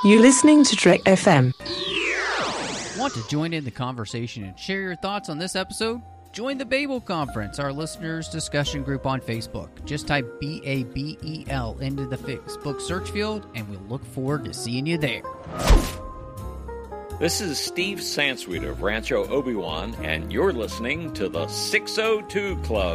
You're listening to Trek FM. Want to join in the conversation and share your thoughts on this episode? Join the Babel Conference, our listeners' discussion group on Facebook. Just type BABEL into the Facebook search field, and we'll look forward to seeing you there. This is Steve Sansweet of Rancho Obi-Wan, and you're listening to the 602 Club.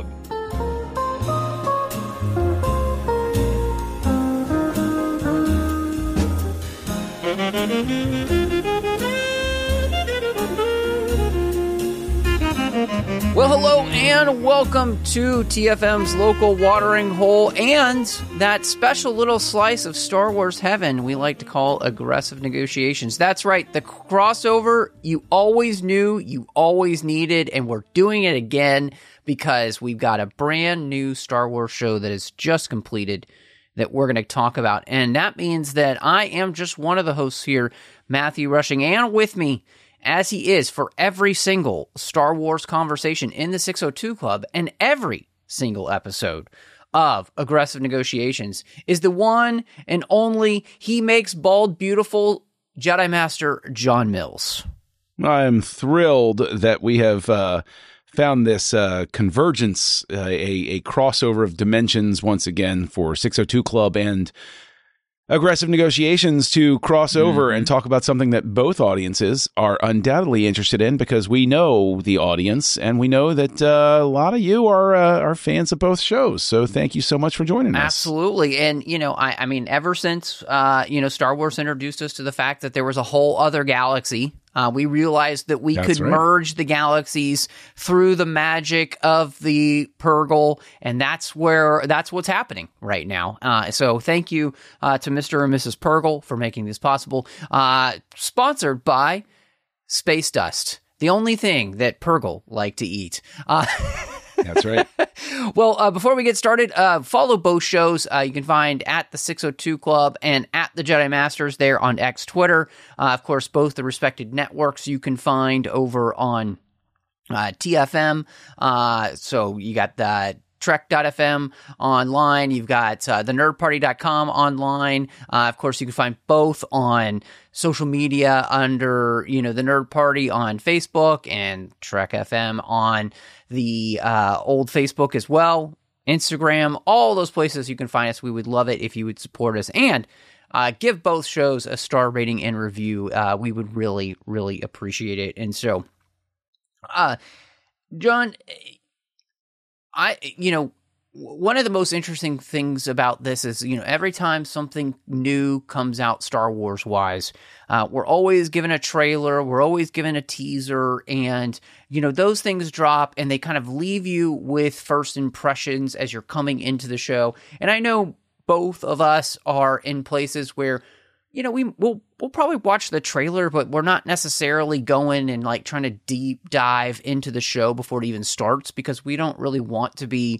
Well, hello and welcome to TFM's local watering hole and that special little slice of Star Wars heaven we like to call aggressive negotiations. That's right, the crossover you always knew, you always needed, and we're doing it again because we've got a brand new Star Wars show that is just completed that we're going to talk about. And that means that I am just one of the hosts here, Matthew Rushing, and with me, as he is for every single Star Wars conversation in the 602 Club and every single episode of Aggressive Negotiations, is the one and only He Makes Bald Beautiful Jedi Master John Mills. I'm thrilled that we have found this convergence, a crossover of dimensions once again for 602 Club and Aggressive Negotiations to cross over and talk about something that both audiences are undoubtedly interested in, because we know the audience and we know that a lot of you are fans of both shows. So thank you so much for joining us. Absolutely. And, you know, I mean, ever since, Star Wars introduced us to the fact that there was a whole other galaxy, we realized that we could merge the galaxies through the magic of the Purrgil, and that's what's happening right now. So thank you to Mr. and Mrs. Purrgil for making this possible. Sponsored by Space Dust, the only thing that Purrgil like to eat. That's right. Well, before we get started, follow both shows. You can find at the 602 Club and at the Jedi Masters there on X Twitter. Of course, both the respected networks you can find over on TFM. So you got the Trek.fm online. You've got the nerdparty.com online. Of course, you can find both on social media under, the Nerd Party on Facebook and Trek FM on the old Facebook as well. Instagram, all those places you can find us. We would love it if you would support us and give both shows a star rating and review. We would really, really appreciate it. And so, John, one of the most interesting things about this is, every time something new comes out Star Wars wise, we're always given a trailer, we're always given a teaser, and, those things drop and they kind of leave you with first impressions as you're coming into the show. And I know both of us are in places where, we'll probably watch the trailer, but we're not necessarily going and like trying to deep dive into the show before it even starts, because we don't really want to be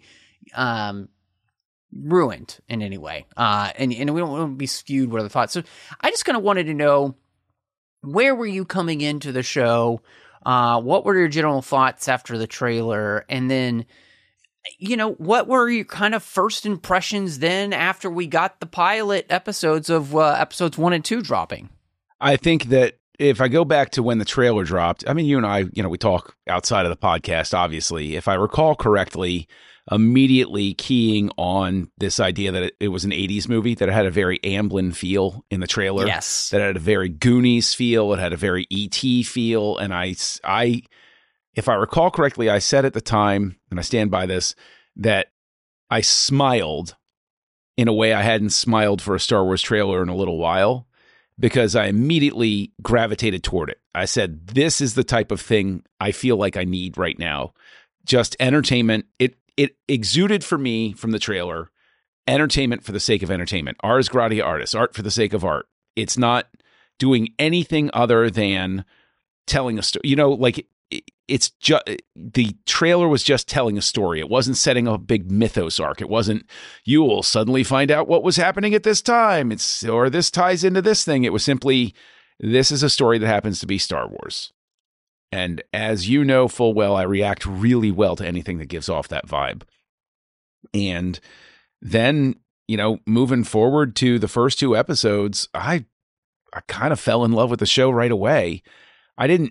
ruined in any way. And we don't want to be skewed with other thoughts. So I just kind of wanted to know, where were you coming into the show? What were your general thoughts after the trailer? And then, what were your kind of first impressions then after we got the pilot episodes of episodes 1 and 2 dropping? I think that if I go back to when the trailer dropped, I mean, you and I, we talk outside of the podcast, obviously. If I recall correctly, immediately keying on this idea that it was an 80s movie, that it had a very Amblin feel in the trailer. Yes. That it had a very Goonies feel. It had a very E.T. feel. And if I recall correctly, I said at the time, and I stand by this, that I smiled in a way I hadn't smiled for a Star Wars trailer in a little while, because I immediately gravitated toward it. I said, this is the type of thing I feel like I need right now. Just entertainment. It exuded for me from the trailer, entertainment for the sake of entertainment. Ars gratia artis, art for the sake of art. It's not doing anything other than telling a story. It's just, the trailer was just telling a story. It wasn't setting a big mythos arc. It wasn't, you will suddenly find out what was happening at this time. Or this ties into this thing. It was simply, this is a story that happens to be Star Wars. And as you know full well, I react really well to anything that gives off that vibe. And then, moving forward to the first two episodes, I kind of fell in love with the show right away. I didn't,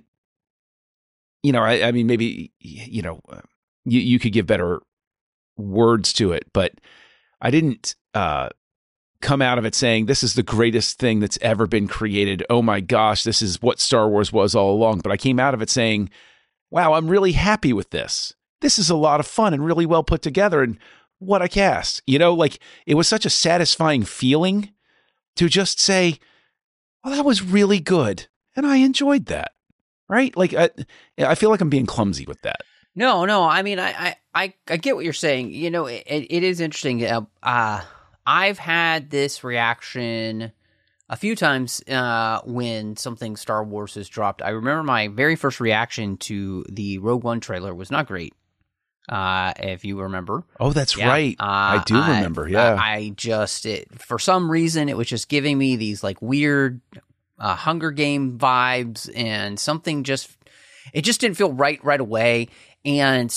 I mean, maybe, you could give better words to it, but I didn't come out of it saying, this is the greatest thing that's ever been created. Oh my gosh, this is what Star Wars was all along. But I came out of it saying, wow, I'm really happy with this. This is a lot of fun and really well put together. And what a cast, it was such a satisfying feeling to just say, well, that was really good. And I enjoyed that. Right? I feel like I'm being clumsy with that. No. I mean, I get what you're saying. It is interesting. I've had this reaction a few times when something Star Wars has dropped. I remember my very first reaction to the Rogue One trailer was not great. If you remember. Oh, that's right. I do remember. Yeah. For some reason, it was just giving me these weird Hunger Game vibes, and something it just didn't feel right away. And,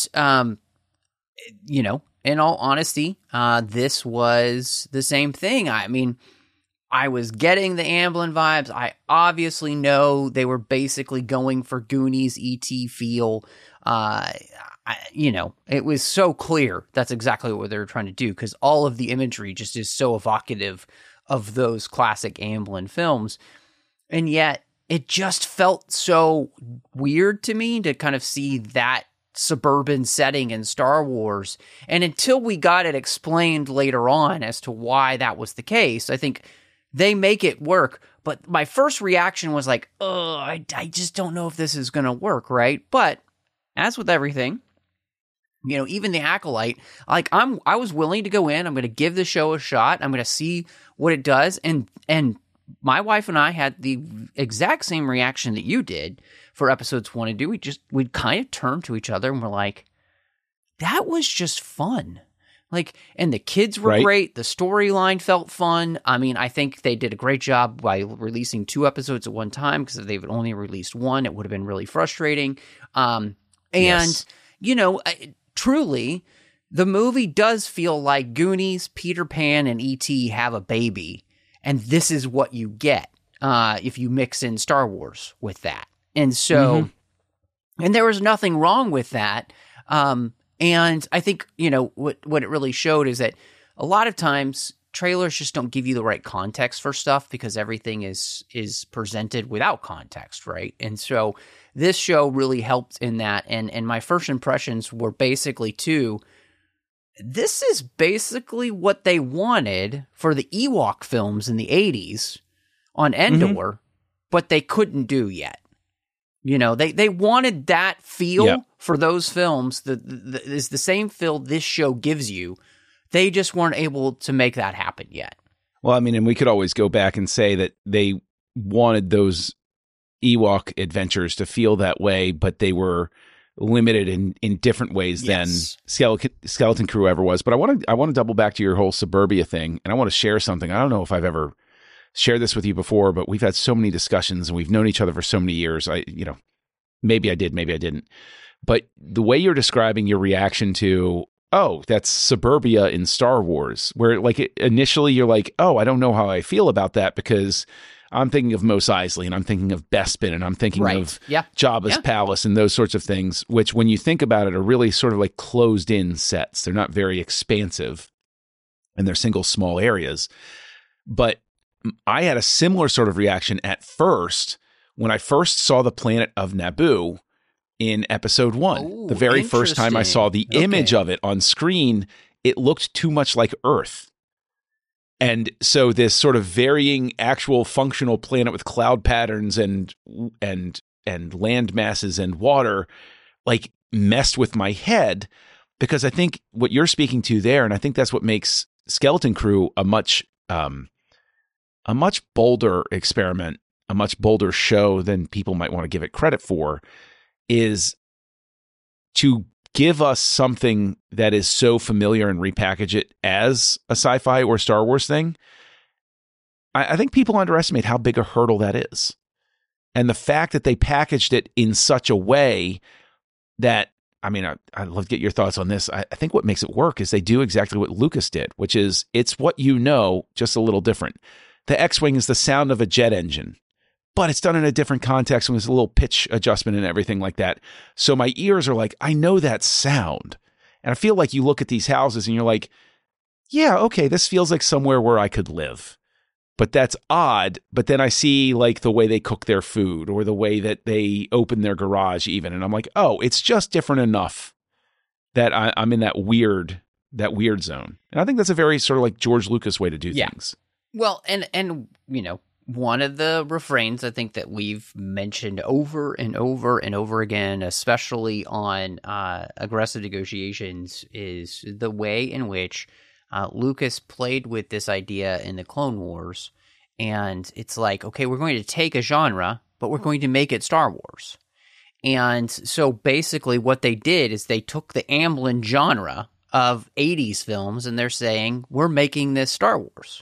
in all honesty, this was the same thing. I mean, I was getting the Amblin vibes. I obviously know they were basically going for Goonies E.T. feel. It was so clear that's exactly what they were trying to do, because all of the imagery just is so evocative of those classic Amblin films. And yet it just felt so weird to me to kind of see that suburban setting in Star Wars. And until we got it explained later on as to why that was the case, I think they make it work. But my first reaction was like, oh, I just don't know if this is going to work, right? But as with everything, even the Acolyte, I was willing to go in. I'm going to give the show a shot. I'm going to see what it does. And my wife and I had the exact same reaction that you did for episodes 1 and 2. We kind of turned to each other and we're like, that was just fun. And the kids were great. The storyline felt fun. I mean, I think they did a great job by releasing 2 episodes at one time, because if they've only released 1, it would have been really frustrating. Truly, the movie does feel like Goonies, Peter Pan, and E.T. have a baby. And this is what you get if you mix in Star Wars with that. And so, and there was nothing wrong with that. And I think, what it really showed is that a lot of times trailers just don't give you the right context for stuff, because everything is presented without context, right? And so this show really helped in that. And my first impressions were basically this is basically what they wanted for the Ewok films in the 80s on Endor, but they couldn't do yet. They wanted that feel for those films. Is the same feel this show gives you. They just weren't able to make that happen yet. Well, I mean, and we could always go back and say that they wanted those Ewok adventures to feel that way, but they were limited in different ways than Skeleton Crew ever was. But I want to double back to your whole suburbia thing, and I want to share something. I don't know if I've ever shared this with you before, but we've had so many discussions and we've known each other for so many years. Maybe I did, maybe I didn't. But the way you're describing your reaction to, oh, that's suburbia in Star Wars, where initially you're like, oh, I don't know how I feel about that, because I'm thinking of Mos Eisley, and I'm thinking of Bespin, and I'm thinking of Jabba's palace and those sorts of things, which when you think about it are really sort of like closed in sets. They're not very expansive, and they're single small areas. But I had a similar sort of reaction at first when I first saw the planet of Naboo in episode 1. Ooh, the very first time I saw the image of it on screen, it looked too much like Earth. And so this sort of varying actual functional planet with cloud patterns and land masses and water messed with my head, because I think what you're speaking to there, and I think that's what makes Skeleton Crew a much bolder experiment, a much bolder show than people might want to give it credit for, is to give us something that is so familiar and repackage it as a sci-fi or Star Wars thing. I think people underestimate how big a hurdle that is. And the fact that they packaged it in such a way that, I mean, I'd love to get your thoughts on this. I think what makes it work is they do exactly what Lucas did, which is it's what you know, just a little different. the X-Wing is the sound of a jet engine, but it's done in a different context and there's a little pitch adjustment and everything like that. So my ears are like, I know that sound. And I feel like you look at these houses and you're like, yeah, okay, this feels like somewhere where I could live. But that's odd. But then I see like the way they cook their food or the way that they open their garage even. And I'm like, oh, it's just different enough that I'm in that weird zone. And I think that's a very sort of like George Lucas way to do things. Well, and you know, one of the refrains I think that we've mentioned over and over and over again, especially on Aggressive Negotiations, is the way in which Lucas played with this idea in the Clone Wars. And it's like, okay, we're going to take a genre, but we're going to make it Star Wars. And so basically what they did is they took the Amblin genre of 80s films and they're saying, we're making this Star Wars.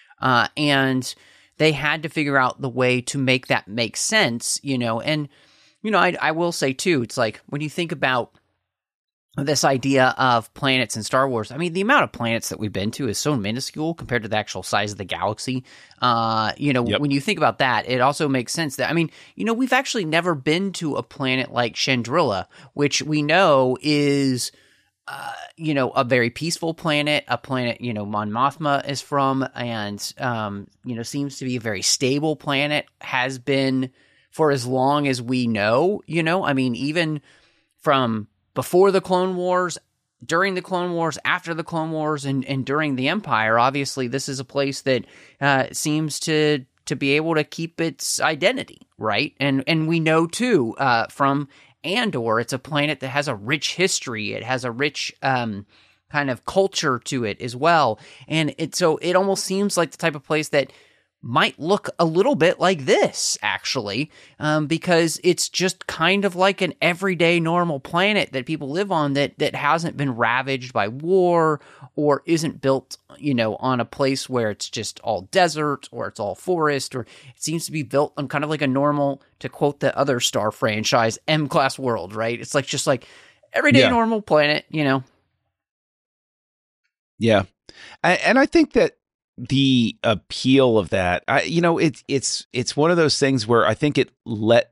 And they had to figure out the way to make that make sense, you know. And, you know, I will say, too, it's like when you think about this idea of planets in Star Wars, I mean, the amount of planets that we've been to is so minuscule compared to the actual size of the galaxy. You know, when you think about that, it also makes sense that, I mean, you know, we've actually never been to a planet like Chandrila, which we know is, you know, a very peaceful planet, a planet, you know, Mon Mothma is from, and, you know, seems to be a very stable planet, has been for as long as we know, you know, I mean, even from before the Clone Wars, during the Clone Wars, after the Clone Wars, and during the Empire, obviously this is a place that seems to be able to keep its identity, right? And we know, too, from Andor, it's a planet that has a rich history. It has a rich kind of culture to it as well. And so it almost seems like the type of place that might look a little bit like this, actually, because it's just kind of like an everyday normal planet that people live on that hasn't been ravaged by war or isn't built, you know, on a place where it's just all desert or it's all forest, or it seems to be built on kind of like a normal, to quote the other Star franchise, M-class world, right? It's like just like everyday normal planet, you know? Yeah. And I think that the appeal of that, you know, it's one of those things where I think it let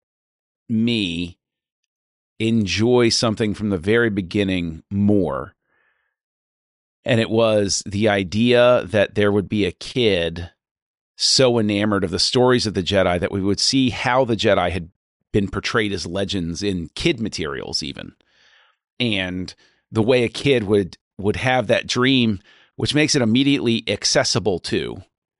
me enjoy something from the very beginning more. And it was the idea that there would be a kid so enamored of the stories of the Jedi that we would see how the Jedi had been portrayed as legends in kid materials even. And the way a kid would have that dream, which makes it immediately accessible to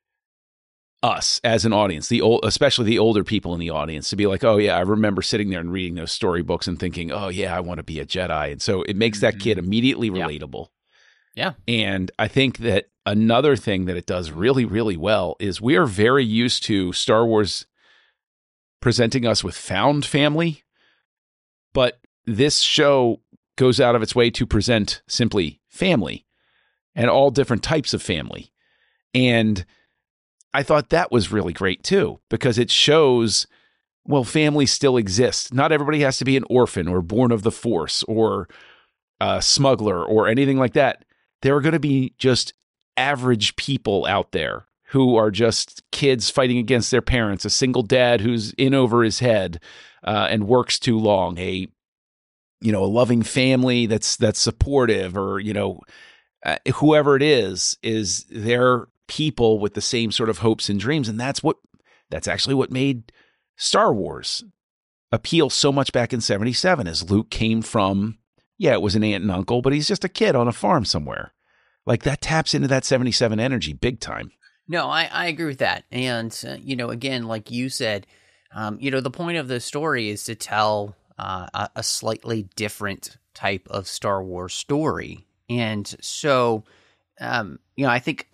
us as an audience, especially the older people in the audience, to be like, oh yeah, I remember sitting there and reading those storybooks and thinking, oh yeah, I want to be a Jedi. And so it makes that kid immediately relatable. Yeah. And I think that another thing that it does really, really well is we are very used to Star Wars presenting us with found family, but this show goes out of its way to present simply family. And all different types of family. And I thought that was really great too, because it shows, well, families still exist. Not everybody has to be an orphan or born of the Force or a smuggler or anything like that. There are going to be just average people out there who are just kids fighting against their parents, a single dad who's in over his head and works too long, a loving family that's supportive, or, you know, whoever it is their people with the same sort of hopes and dreams. And that's actually what made Star Wars appeal so much back in 77, as Luke came from, it was an aunt and uncle, but he's just a kid on a farm somewhere. Like, that taps into that 77 energy big time. No, I agree with that. And, you know, again, like you said, you know, the point of the story is to tell a slightly different type of Star Wars story. And so, you know, I think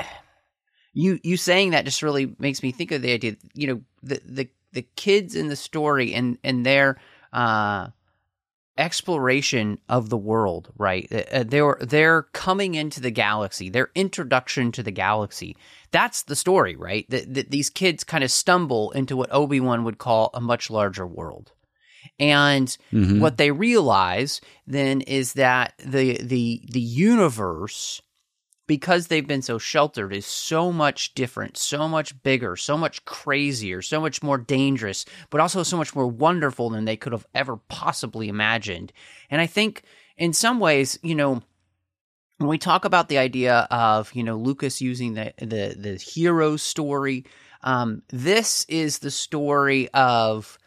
you saying that just really makes me think of the idea, you know, the kids in the story and their exploration of the world, right? They're coming into the galaxy, their introduction to the galaxy. That's the story, right? That these kids kind of stumble into what Obi-Wan would call a much larger world. And what they realize then is that the universe because they've been so sheltered, is so much different, so much bigger, so much crazier, so much more dangerous, but also so much more wonderful than they could have ever possibly imagined. And I think in some ways, when we talk about the idea of, Lucas using the hero story, this is the story of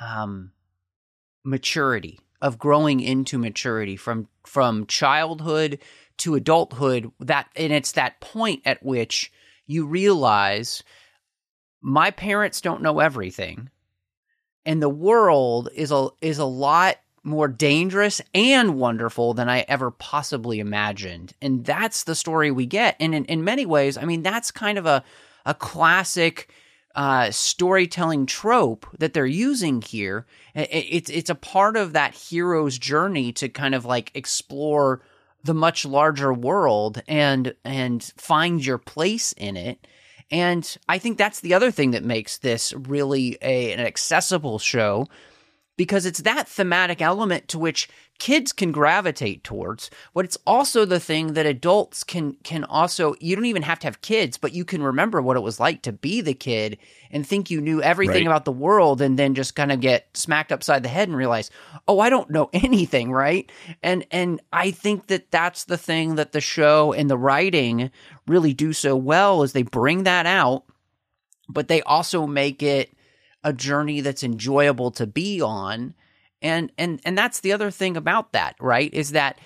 maturity, of growing into maturity from childhood to adulthood, and it's that point at which you realize my parents don't know everything, and the world is a lot more dangerous and wonderful than I ever possibly imagined. And that's the story we get. And in many ways, I mean, that's kind of a classic storytelling trope that they're using here. It's a part of that hero's journey to kind of like explore the much larger world and find your place in it. And I think that's the other thing that makes this really an accessible show, because it's that thematic element to which kids can gravitate towards, but it's also the thing that adults can also, you don't even have to have kids, but you can remember what it was like to be the kid and think you knew everything about the world, and then just kind of get smacked upside the head and realize, oh, I don't know anything, right? And I think that that's the thing that the show and the writing really do so well, is they bring that out, but they also make it a journey that's enjoyable to be on. And that's the other thing about that, right? Is that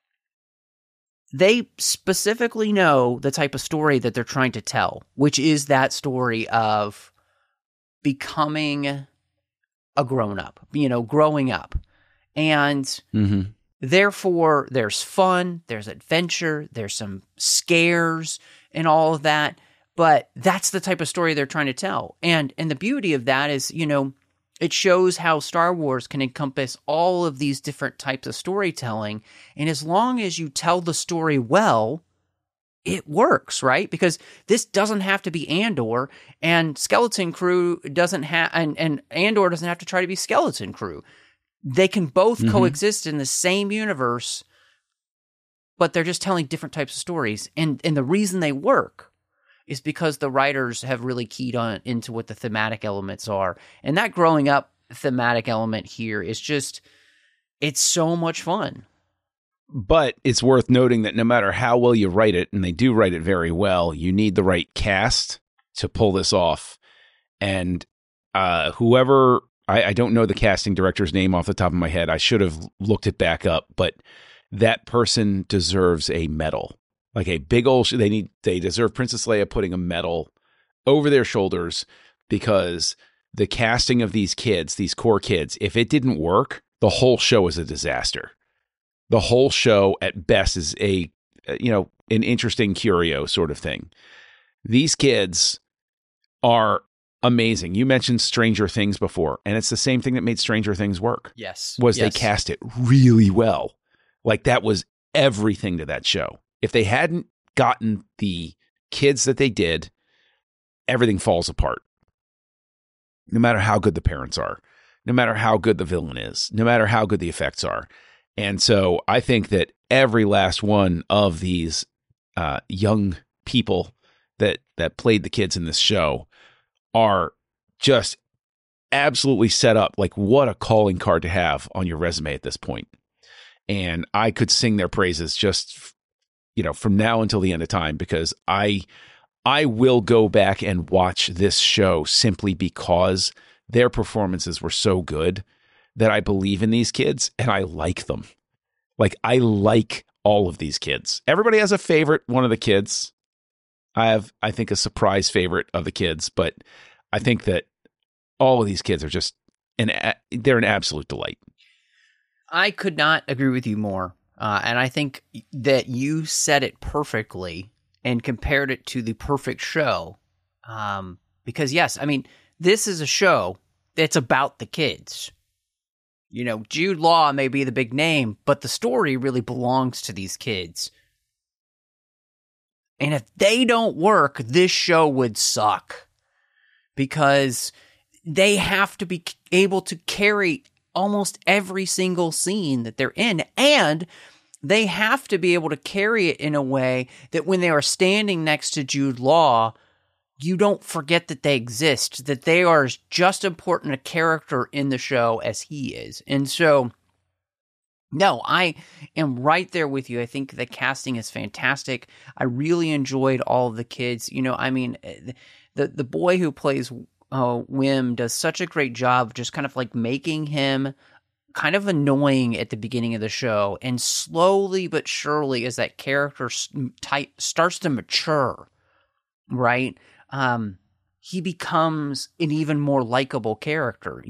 they specifically know the type of story that they're trying to tell, which is that story of becoming a grown-up, growing up. And therefore, there's fun, there's adventure, there's some scares and all of that. But that's the type of story they're trying to tell. And the beauty of that is, it shows how Star Wars can encompass all of these different types of storytelling. And as long as you tell the story well, it works, right? Because this doesn't have to be Andor, and Skeleton Crew doesn't have, and Andor doesn't have to try to be Skeleton Crew. They can both coexist in the same universe, but they're just telling different types of stories. And the reason they work is because the writers have really keyed into what the thematic elements are. And that growing up thematic element here is just, it's so much fun. But it's worth noting that no matter how well you write it, and they do write it very well, you need the right cast to pull this off. And whoever, I don't know the casting director's name off the top of my head. I should have looked it back up, but that person deserves a medal. Like a big old, they deserve Princess Leia putting a medal over their shoulders, because the casting of these kids, these core kids, if it didn't work, the whole show is a disaster. The whole show at best is an interesting curio sort of thing. These kids are amazing. You mentioned Stranger Things before, and it's the same thing that made Stranger Things work. Yes. They cast it really well. Like, that was everything to that show. If they hadn't gotten the kids that they did, everything falls apart. No matter how good the parents are, no matter how good the villain is, no matter how good the effects are. And so I think that every last one of these young people that played the kids in this show are just absolutely set up. Like, what a calling card to have on your resume at this point. And I could sing their praises just from now until the end of time, because I will go back and watch this show simply because their performances were so good that I believe in these kids and I like them. Like, I like all of these kids. Everybody has a favorite one of the kids. I have, I think, a surprise favorite of the kids, but I think that all of these kids are just, they're an absolute delight. I could not agree with you more. And I think that you said it perfectly and compared it to the perfect show. Because, yes, I mean, this is a show that's about the kids. Jude Law may be the big name, but the story really belongs to these kids. And if they don't work, this show would suck. Because they have to be able to carry almost every single scene that they're in. And they have to be able to carry it in a way that when they are standing next to Jude Law, you don't forget that they exist, that they are just important a character in the show as he is. And so, no, I am right there with you. I think the casting is fantastic. I really enjoyed all of the kids. You know, I mean, the boy who plays Wim does such a great job just kind of like making him kind of annoying at the beginning of the show. And slowly but surely, as that character starts to mature, right? He becomes an even more likable character,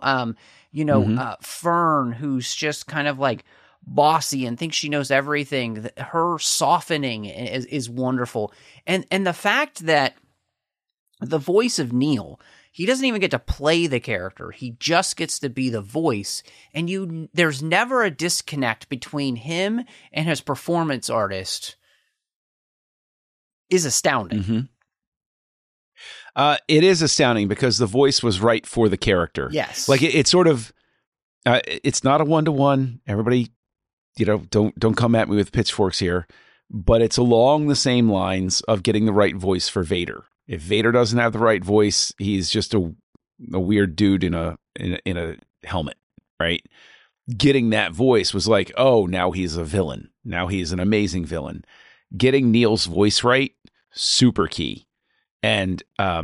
Fern, who's just kind of like bossy and thinks she knows everything. Her softening is wonderful. And the fact that the voice of Neil, he doesn't even get to play the character. He just gets to be the voice. And there's never a disconnect between him and his performance artist is astounding. Mm-hmm. It is astounding because the voice was right for the character. Yes. Like it's sort of, it's not a 1-to-1. Everybody, don't come at me with pitchforks here, but it's along the same lines of getting the right voice for Vader. If Vader doesn't have the right voice, he's just a weird dude in a helmet, right? Getting that voice was like, oh, now he's a villain. Now he's an amazing villain. Getting Neil's voice right, super key. And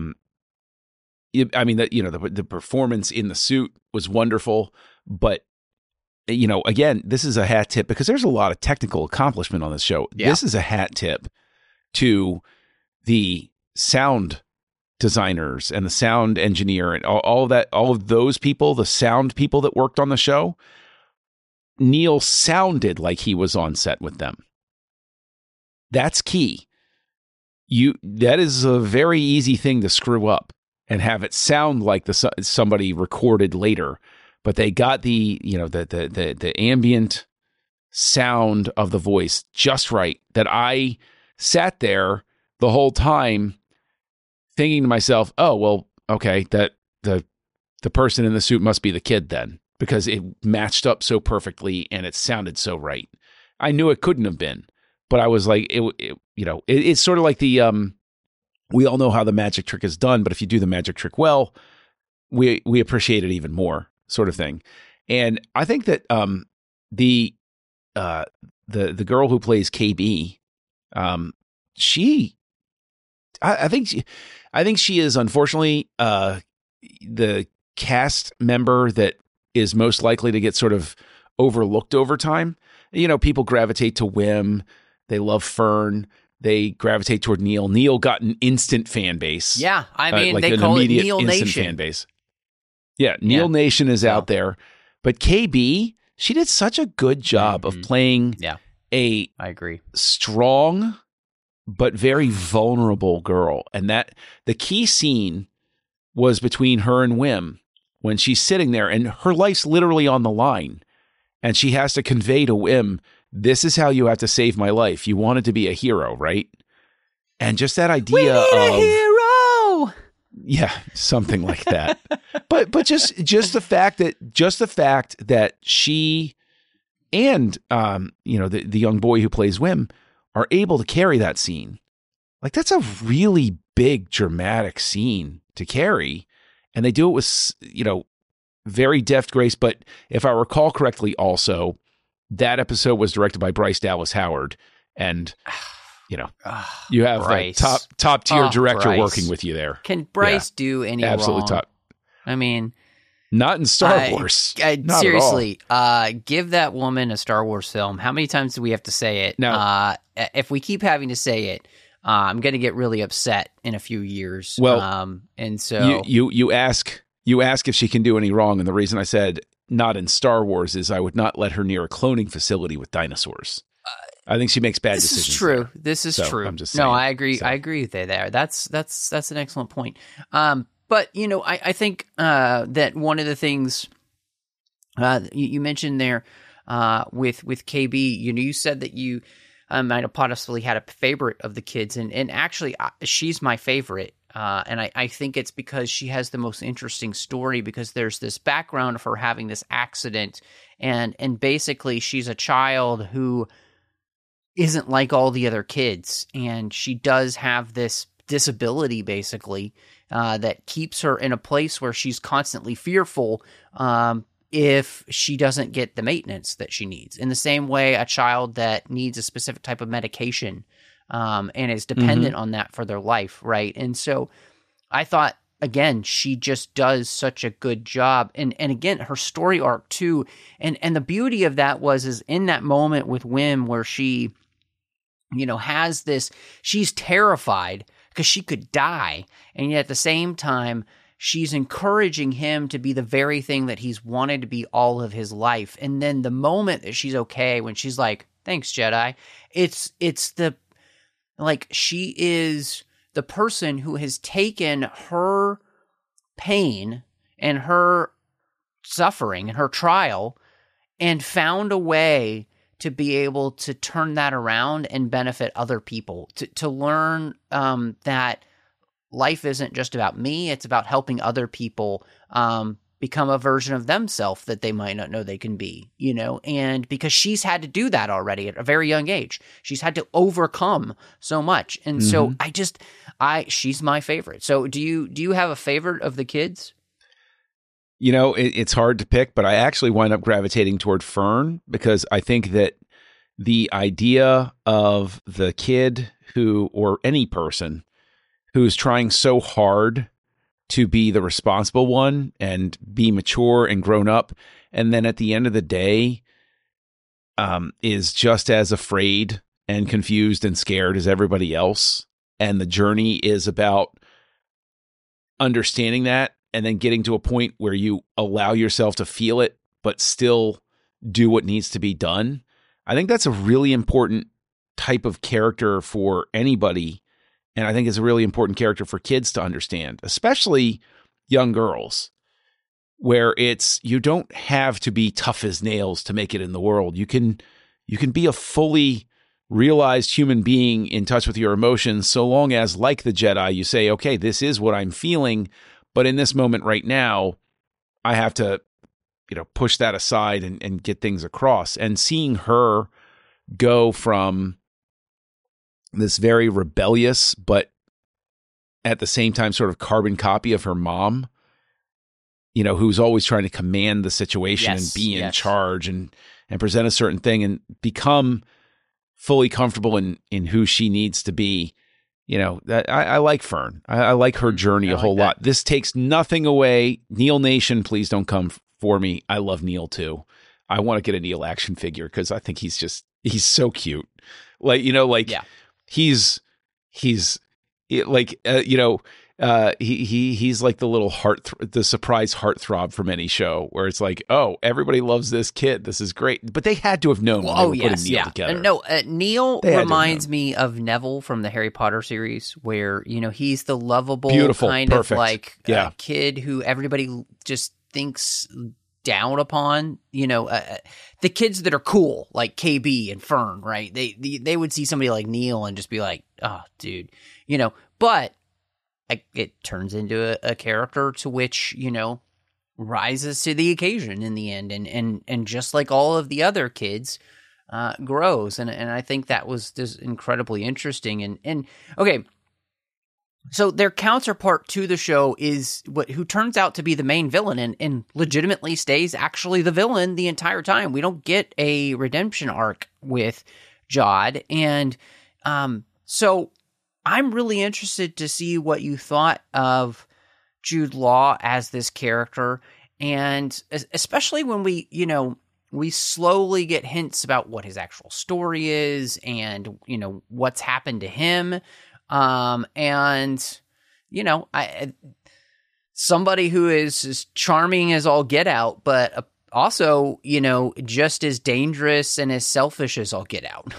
the performance in the suit was wonderful, but again, this is a hat tip because there's a lot of technical accomplishment on this show. Yeah. This is a hat tip to the sound designers and the sound engineer and all of those people, the sound people that worked on the show. Neil sounded like he was on set with them. That's key. That is a very easy thing to screw up and have it sound like somebody recorded later, but they got the ambient sound of the voice just right. That I sat there the whole time thinking to myself, oh well, okay, that the person in the suit must be the kid then, because it matched up so perfectly and it sounded so right. I knew it couldn't have been. But I was like, it's sort of like the, we all know how the magic trick is done, but if you do the magic trick well, we appreciate it even more, sort of thing. And I think that the girl who plays KB, I think she is unfortunately the cast member that is most likely to get sort of overlooked over time. People gravitate to Wim. They love Fern. They gravitate toward Neil. Neil got an instant fan base. Yeah, I mean, they call it Neil Nation. Fan base. Yeah, Neil Nation is out there. But KB, she did such a good job of playing I agree. Strong but very vulnerable girl. And that the key scene was between her and Wim when she's sitting there and her life's literally on the line. And she has to convey to Wim, this is how you have to save my life. You wanted to be a hero, right? And just that idea of a hero. Yeah, something like that. but just the fact that she and the young boy who plays Wim are able to carry that scene. Like that's a really big dramatic scene to carry, and they do it with very deft grace. But if I recall correctly, also that episode was directed by Bryce Dallas Howard, and you have a top tier director Bryce. Working with you there. Can Bryce do any absolutely wrong? Top? I mean, not in Star Wars. Not seriously, give that woman a Star Wars film. How many times do we have to say it? No. If we keep having to say it, I'm going to get really upset in a few years. Well, and so you ask if she can do any wrong, and the reason I said not in Star Wars is I would not let her near a cloning facility with dinosaurs. I think she makes bad decisions. This is true. There. This is true. I'm just saying. No, I agree. So. I agree with you there. That's an excellent point. But I think that one of the things you mentioned there with KB, you said that you might have possibly had a favorite of the kids, and actually she's my favorite. And I think it's because she has the most interesting story, because there's this background of her having this accident, and basically she's a child who isn't like all the other kids, and she does have this disability basically that keeps her in a place where she's constantly fearful if she doesn't get the maintenance that she needs. In the same way, a child that needs a specific type of medication and is dependent on that for their life, right? And so I thought, again, she just does such a good job. And again, her story arc too. And the beauty of that is in that moment with Wim where she, has this, she's terrified because she could die. And yet at the same time, she's encouraging him to be the very thing that he's wanted to be all of his life. And then the moment that she's okay, when she's like, thanks, Jedi, it's the, like, she is the person who has taken her pain and her suffering and her trial and found a way to be able to turn that around and benefit other people, to learn that life isn't just about me, it's about helping other people become a version of themselves that they might not know they can be, and because she's had to do that already at a very young age. She's had to overcome so much. And so she's my favorite. So do you have a favorite of the kids? It's hard to pick, but I actually wind up gravitating toward Fern, because I think that the idea of the kid or any person who's trying so hard to be the responsible one and be mature and grown up, and then at the end of the day is just as afraid and confused and scared as everybody else. And the journey is about understanding that and then getting to a point where you allow yourself to feel it, but still do what needs to be done. I think that's a really important type of character for anybody. And I think it's a really important character for kids to understand, especially young girls, where you don't have to be tough as nails to make it in the world. You can be a fully realized human being in touch with your emotions, so long as, like the Jedi, you say, okay, this is what I'm feeling, but in this moment right now, I have to, push that aside and get things across. And seeing her go from this very rebellious, but at the same time sort of carbon copy of her mom, who's always trying to command the situation and be in charge and present a certain thing, and become fully comfortable in who she needs to be. That I like Fern. I like her journey a whole lot. This takes nothing away. Neil Nation, please don't come for me. I love Neil too. I want to get a Neil action figure because I think he's so cute. He's like, he's like the little the surprise heartthrob from any show, where it's like, oh, everybody loves this kid. This is great. But they had to have known when they were putting Neil together. Neil reminds me of Neville from the Harry Potter series, where, he's the lovable, beautiful, kind of like kid who everybody just thinks down upon, the kids that are cool, like KB and Fern, right? They would see somebody like Neil and just be like, oh, dude, but it turns into a character to which, rises to the occasion in the end. And just like all of the other kids, grows. And I think that was just incredibly interesting. And okay, so their counterpart to the show is who turns out to be the main villain and legitimately stays actually the villain the entire time. We don't get a redemption arc with Jod. And so I'm really interested to see what you thought of Jude Law as this character. And especially when we slowly get hints about what his actual story is and, what's happened to him. Somebody who is as charming as all get out, but also, just as dangerous and as selfish as all get out.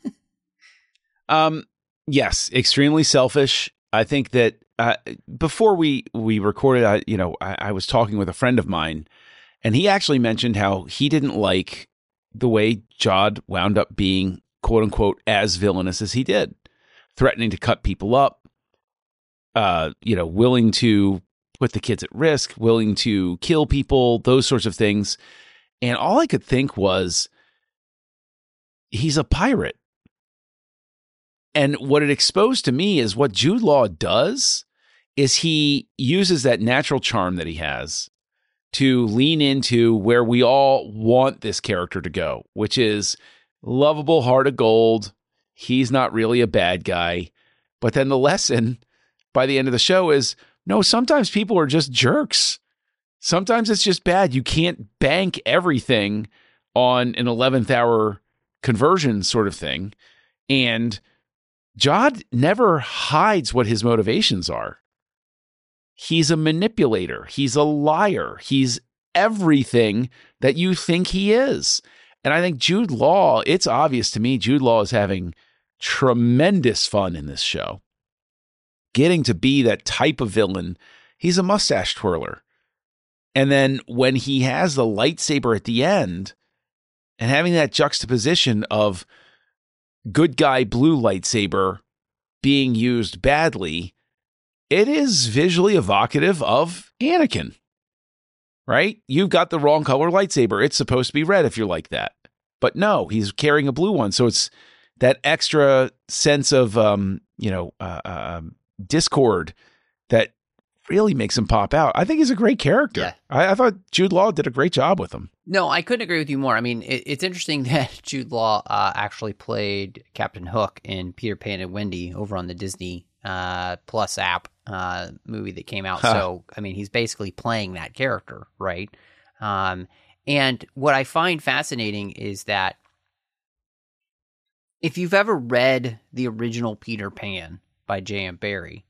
Yes, extremely selfish. I think that before we recorded, I was talking with a friend of mine, and he actually mentioned how he didn't like the way Jod wound up being, quote unquote, as villainous as he did, threatening to cut people up, willing to put the kids at risk, willing to kill people, those sorts of things. And all I could think was, he's a pirate. And what it exposed to me is what Jude Law does is he uses that natural charm that he has to lean into where we all want this character to go, which is lovable heart of gold. He's not really a bad guy. But then the lesson by the end of the show is, no, sometimes people are just jerks. Sometimes it's just bad. You can't bank everything on an 11th hour conversion sort of thing. And Jod never hides what his motivations are. He's a manipulator. He's a liar. He's everything that you think he is. And I think Jude Law, it's obvious to me, Jude Law is having tremendous fun in this show. Getting to be that type of villain. He's a mustache twirler. And then when he has the lightsaber at the end and having that juxtaposition of good guy blue lightsaber being used badly, it is visually evocative of Anakin, right? You've got the wrong color lightsaber. It's supposed to be red if you're like that. But no, he's carrying a blue one. So it's that extra sense of, discord that really makes him pop out. I think he's a great character. Yeah. I thought Jude Law did a great job with him. No, I couldn't agree with you more. I mean, it's interesting that Jude Law actually played Captain Hook in Peter Pan and Wendy over on the Disney Plus app movie that came out. So, I mean, he's basically playing that character, right? And what I find fascinating is that if you've ever read the original Peter Pan by J.M. Barrie,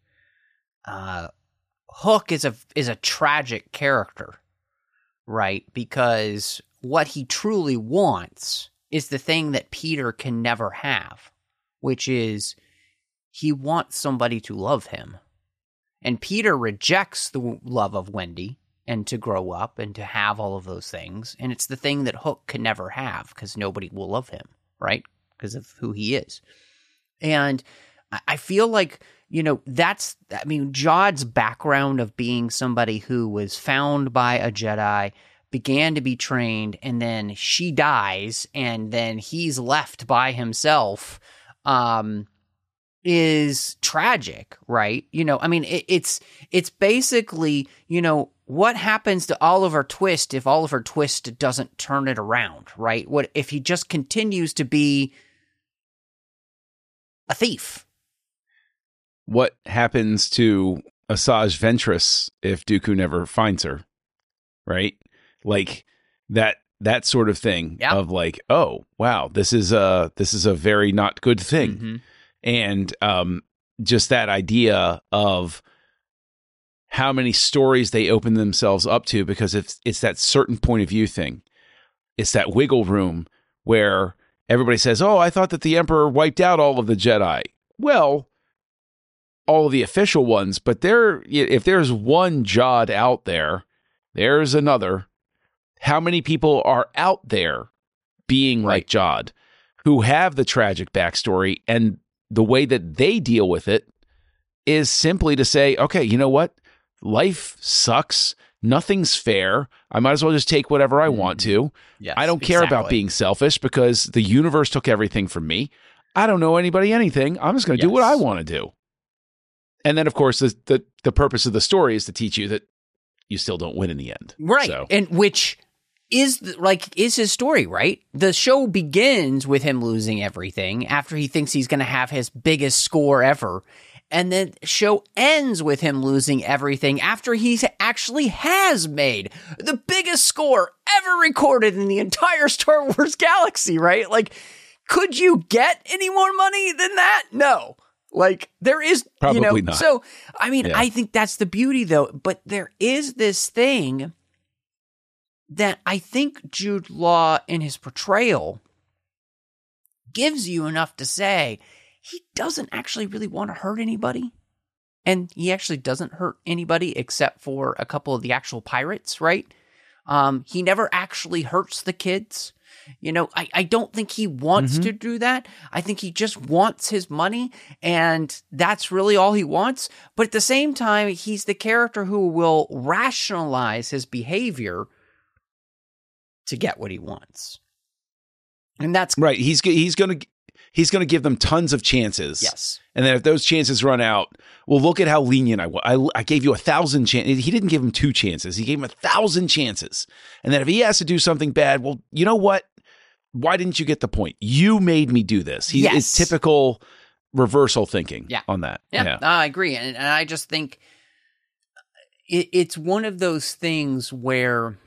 Hook is a tragic character, right? Because what he truly wants is the thing that Peter can never have, which is he wants somebody to love him. And Peter rejects the love of Wendy and to grow up and to have all of those things. And it's the thing that Hook can never have because nobody will love him, right? Because of who he is. And I feel like, Jod's background of being somebody who was found by a Jedi, began to be trained, and then she dies, and then he's left by himself, is tragic, right? It's basically, what happens to Oliver Twist if Oliver Twist doesn't turn it around, right? What if he just continues to be a thief? What happens to Asajj Ventress if Dooku never finds her, right? Like that sort of thing of like, oh, wow, this is a very not good thing. Mm-hmm. And just that idea of how many stories they open themselves up to, because it's that certain point of view thing. It's that wiggle room where everybody says, oh, I thought that the Emperor wiped out all of the Jedi. Well, all of the official ones, but if there's one Jod out there, there's another. How many people are out there being like Jod, who have the tragic backstory, and the way that they deal with it is simply to say, okay, you know what? Life sucks. Nothing's fair. I might as well just take whatever I want to. Yes, I don't care about being selfish because the universe took everything from me. I don't know anybody anything. I'm just going to do what I want to do. And then, of course, the purpose of the story is to teach you that you still don't win in the end. Right. So. And which is his story, right? The show begins with him losing everything after he thinks he's going to have his biggest score ever. And then the show ends with him losing everything after he actually has made the biggest score ever recorded in the entire Star Wars galaxy, right? Like, could you get any more money than that? No. Like, there is, probably not. So, I think that's the beauty, though. But there is this thing that I think Jude Law, in his portrayal, gives you enough to say he doesn't actually really want to hurt anybody. And he actually doesn't hurt anybody except for a couple of the actual pirates, right? He never actually hurts the kids. You know, I don't think he wants to do that. I think he just wants his money, and that's really all he wants. But at the same time, he's the character who will rationalize his behavior to get what he wants. And that's right. He's going to give them tons of chances. Yes. And then if those chances run out, well, look at how lenient I was. I gave you 1,000 chances. He didn't give him 2 chances. He gave him 1,000 chances. And then if he has to do something bad, well, you know what? Why didn't you get the point? You made me do this. It's typical reversal thinking on that. Yeah, I agree. And I just think it's one of those things where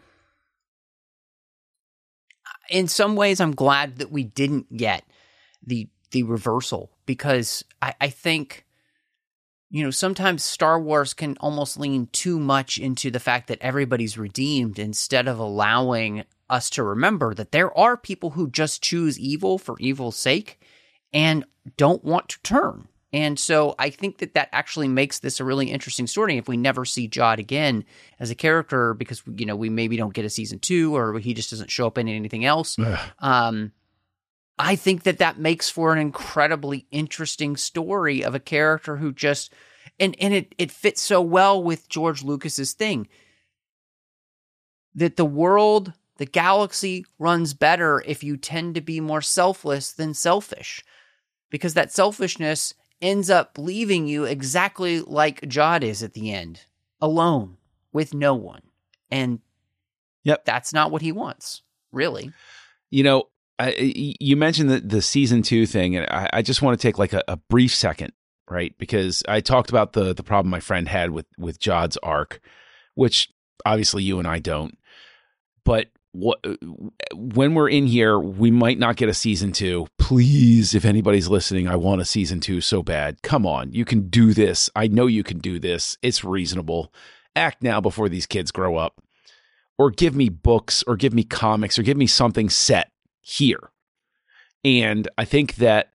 in some ways I'm glad that we didn't get the reversal, because I think, you know, sometimes Star Wars can almost lean too much into the fact that everybody's redeemed instead of allowing us to remember that there are people who just choose evil for evil's sake and don't want to turn. And so I think that actually makes this a really interesting story. If we never see Jod again as a character, because, you know, we maybe don't get a season 2 or he just doesn't show up in anything else. I think that makes for an incredibly interesting story of a character who just, and it fits so well with George Lucas's thing that the world, the galaxy runs better if you tend to be more selfless than selfish, because that selfishness ends up leaving you exactly like Jod is at the end, alone with no one. And that's not what he wants, really. You know, you mentioned the season 2 thing, and I just want to take like a brief second, right? Because I talked about the problem my friend had with Jod's arc, which obviously you and I don't. But when we're in here, we might not get a season 2. Please, if anybody's listening, I want a season 2 so bad. Come on, you can do this. I know you can do this. It's reasonable. Act now before these kids grow up. Or give me books, or give me comics, or give me something set here. And I think that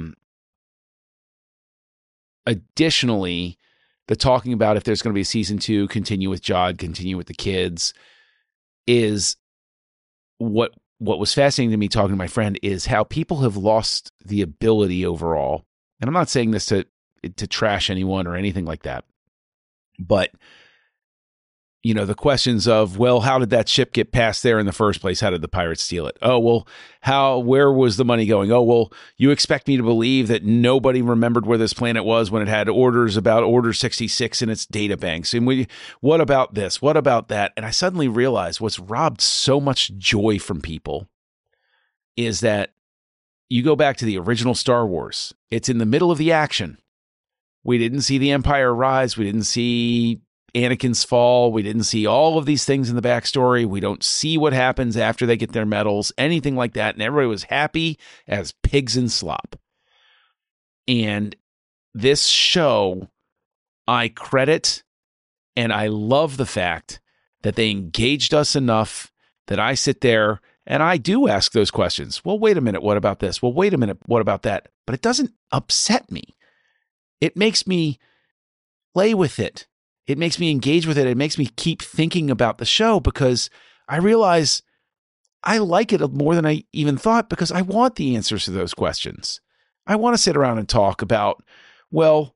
additionally, the talking about if there's going to be a season 2, continue with Jod, continue with the kids, is what was fascinating to me talking to my friend is how people have lost the ability overall. And I'm not saying this to trash anyone or anything like that, but you know, the questions of, well, how did that ship get past there in the first place? How did the pirates steal it? Oh, well, where was the money going? Oh, well, you expect me to believe that nobody remembered where this planet was when it had orders about Order 66 in its data banks. And what about this? What about that? And I suddenly realized what's robbed so much joy from people is that you go back to the original Star Wars. It's in the middle of the action. We didn't see the Empire rise. We didn't see Anakin's fall. We didn't see all of these things in the backstory. We don't see what happens after they get their medals, anything like that. And everybody was happy as pigs in slop. And this show, I credit and I love the fact that they engaged us enough that I sit there and I do ask those questions. Well, wait a minute. What about this? Well, wait a minute. What about that? But it doesn't upset me. It makes me play with it. It makes me engage with it. It makes me keep thinking about the show because I realize I like it more than I even thought because I want the answers to those questions. I want to sit around and talk about, well,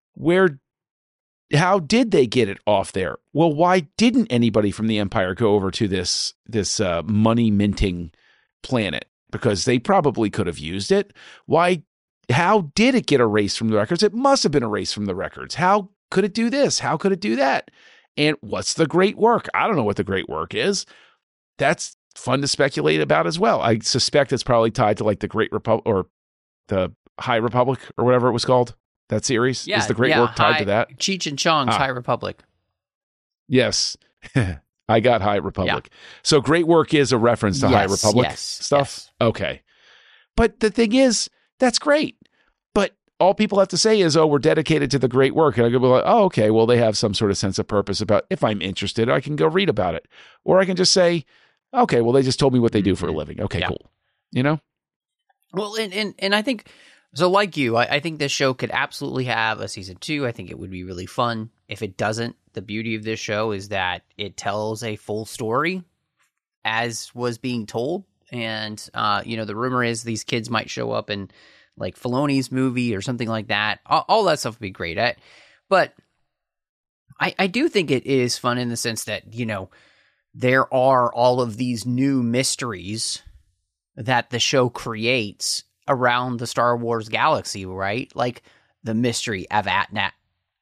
how did they get it off there? Well, why didn't anybody from the Empire go over to this money minting planet? Because they probably could have used it. How did it get erased from the records? It must have been erased from the records. How could it do this? How could it do that? And what's the great work? I don't know what the great work is. That's fun to speculate about as well. I suspect it's probably tied to like the Great Republic or the High Republic or whatever it was called. That series? Yeah, is the great work tied to that? Cheech and Chong's High Republic. Yes. I got High Republic. Yeah. So great work is a reference to High Republic stuff? Yes. Okay. But the thing is, that's great. But all people have to say is, oh, we're dedicated to the great work. And I go like, oh, okay, well, they have some sort of sense of purpose about if I'm interested, I can go read about it. Or I can just say, okay, well, they just told me what they do for a living. Okay, cool. You know? Well, and I think, so like you, I think this show could absolutely have a season 2. I think it would be really fun. If it doesn't, the beauty of this show is that it tells a full story as was being told. And, the rumor is these kids might show up in like Filoni's movie or something like that. All that stuff would be great. But I do think it is fun in the sense that, there are all of these new mysteries that the show creates around the Star Wars galaxy, right? Like the mystery of At-Aten.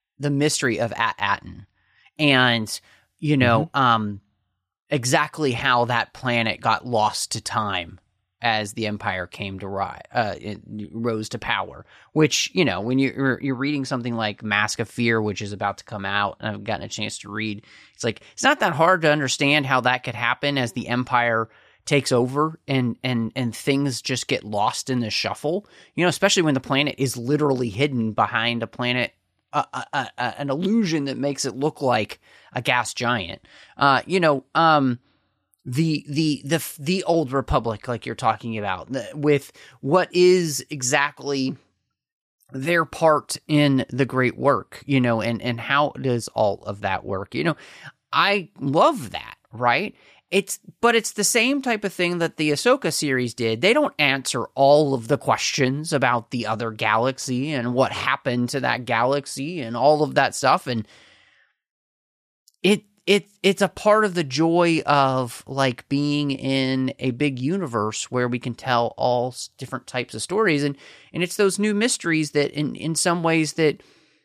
And, exactly how that planet got lost to time as the Empire came to rose to power. Which, when you're reading something like Mask of Fear, which is about to come out, and I've gotten a chance to read, it's like it's not that hard to understand how that could happen as the Empire takes over and things just get lost in the shuffle. Especially when the planet is literally hidden behind a planet, an illusion that makes it look like a gas giant. The old Republic, like you're talking about, with what is exactly their part in the great work, and how does all of that work? I love that, right? But it's the same type of thing that the Ahsoka series did. They don't answer all of the questions about the other galaxy and what happened to that galaxy and all of that stuff. And it's a part of the joy of like being in a big universe where we can tell all different types of stories. And it's those new mysteries that in some ways that,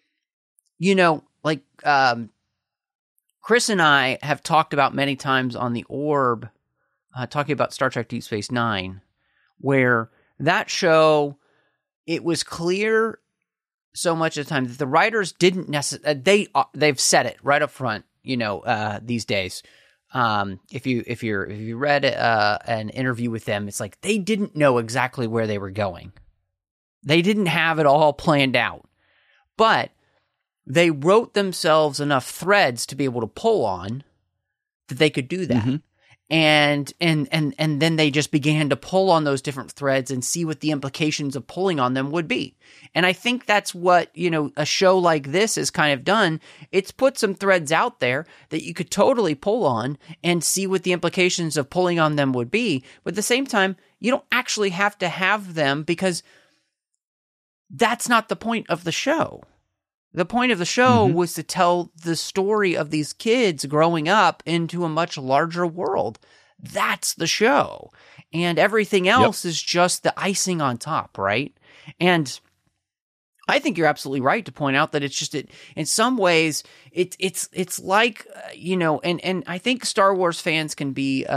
Chris and I have talked about many times on the Orb, talking about Star Trek Deep Space Nine, where that show, it was clear so much of the time that the writers didn't necessarily, they've said it right up front, these days. If you read an interview with them, it's like they didn't know exactly where they were going. They didn't have it all planned out, but they wrote themselves enough threads to be able to pull on that they could do that. Mm-hmm. And then they just began to pull on those different threads and see what the implications of pulling on them would be. And I think that's what, a show like this has kind of done. It's put some threads out there that you could totally pull on and see what the implications of pulling on them would be. But at the same time, you don't actually have to have them because that's not the point of the show. The point of the show was to tell the story of these kids growing up into a much larger world. That's the show. And everything else is just the icing on top, right? And I think you're absolutely right to point out that it's just, in some ways, it's like, and I think Star Wars fans can be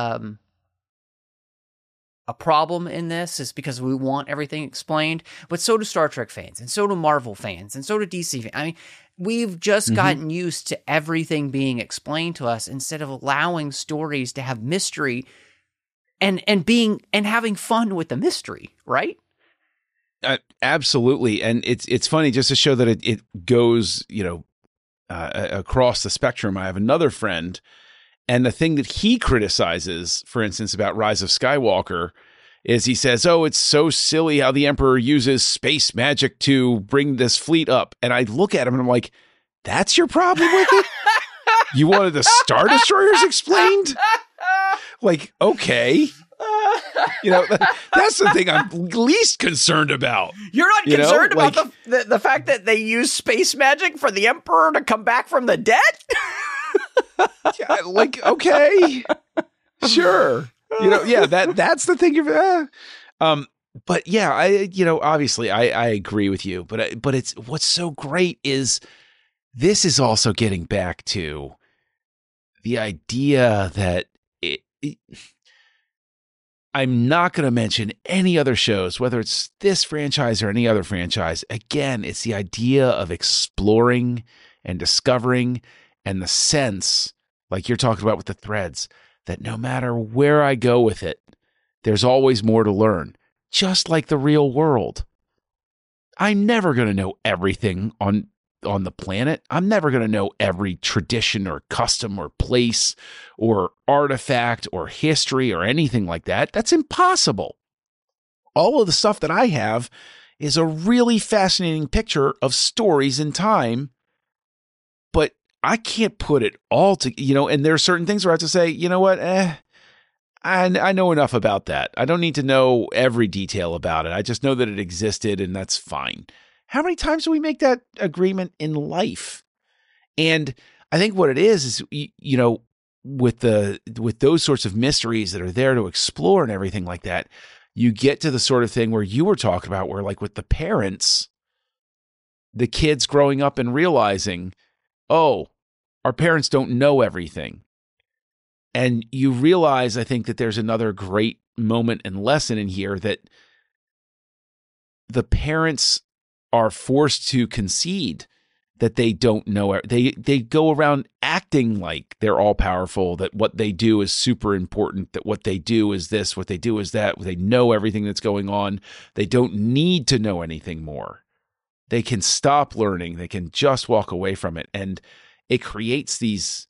a problem in this is because we want everything explained, but so do Star Trek fans, and so do Marvel fans, and so do DC fans. I mean, we've just gotten used to everything being explained to us instead of allowing stories to have mystery and having fun with the mystery, right? Absolutely. And it's funny just to show that it goes, across the spectrum. I have another friend, and the thing that he criticizes, for instance, about Rise of Skywalker is he says, oh, it's so silly how the Emperor uses space magic to bring this fleet up. And I look at him and I'm like, that's your problem with it? You wanted the Star Destroyers explained? Like, okay. That's the thing I'm least concerned about. You're not concerned about the fact that they use space magic for the Emperor to come back from the dead? Yeah, okay, sure. That's the thing. But yeah, obviously I agree with you, but it's what's so great is this is also getting back to the idea that I'm not going to mention any other shows, whether it's this franchise or any other franchise. Again, it's the idea of exploring and discovering, and the sense, like you're talking about with the threads, that no matter where I go with it, there's always more to learn, just like the real world. I'm never going to know everything on the planet. I'm never going to know every tradition or custom or place or artifact or history or anything like that. That's impossible. All of the stuff that I have is a really fascinating picture of stories in time, but I can't put it all to, and there are certain things where I have to say, you know what, I know enough about that. I don't need to know every detail about it. I just know that it existed, and that's fine. How many times do we make that agreement in life? And I think what it is, you know, with those sorts of mysteries that are there to explore and everything like that, you get to the sort of thing where you were talking about, where like with the parents, the kids growing up and realizing, oh, our parents don't know everything. And you realize, I think, that there's another great moment and lesson in here, that the parents are forced to concede that they don't know. They go around acting like they're all powerful, that what they do is super important, that what they do is this, what they do is that. They know everything that's going on. They don't need to know anything more. They can stop learning. They can just walk away from it. And it creates these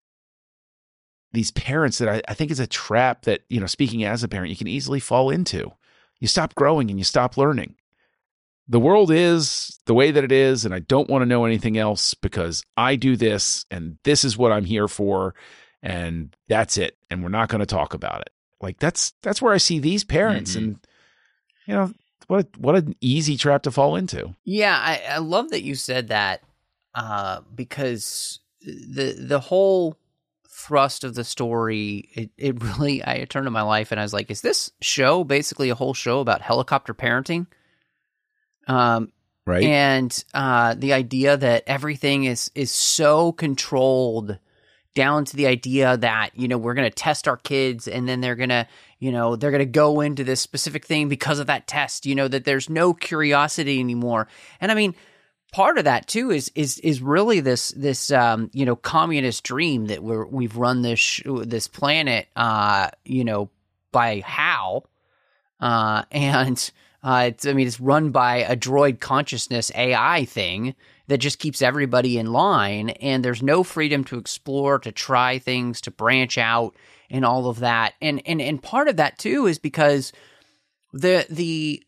parents that I think is a trap that, you know, speaking as a parent, you can easily fall into. You stop growing and you stop learning. The world is the way that it is, and I don't want to know anything else because I do this, and this is what I'm here for, and that's it. And we're not going to talk about it. Like that's where I see these parents, and you know, what an easy trap to fall into. Yeah, I love that you said that, because the whole thrust of the story, it really, I turned to my life and I was like, is this show basically a whole show about helicopter parenting? Right. And the idea that everything is so controlled down to the idea that, you know, we're going to test our kids, and then they're going to go into this specific thing because of that test, you know, that there's no curiosity anymore. And I mean, part of that too is really this you know, communist dream that we've run this planet, you know, by how, and it's run by a droid consciousness AI thing that just keeps everybody in line, and there's no freedom to explore, to try things, to branch out, and all of that. And part of that too is because the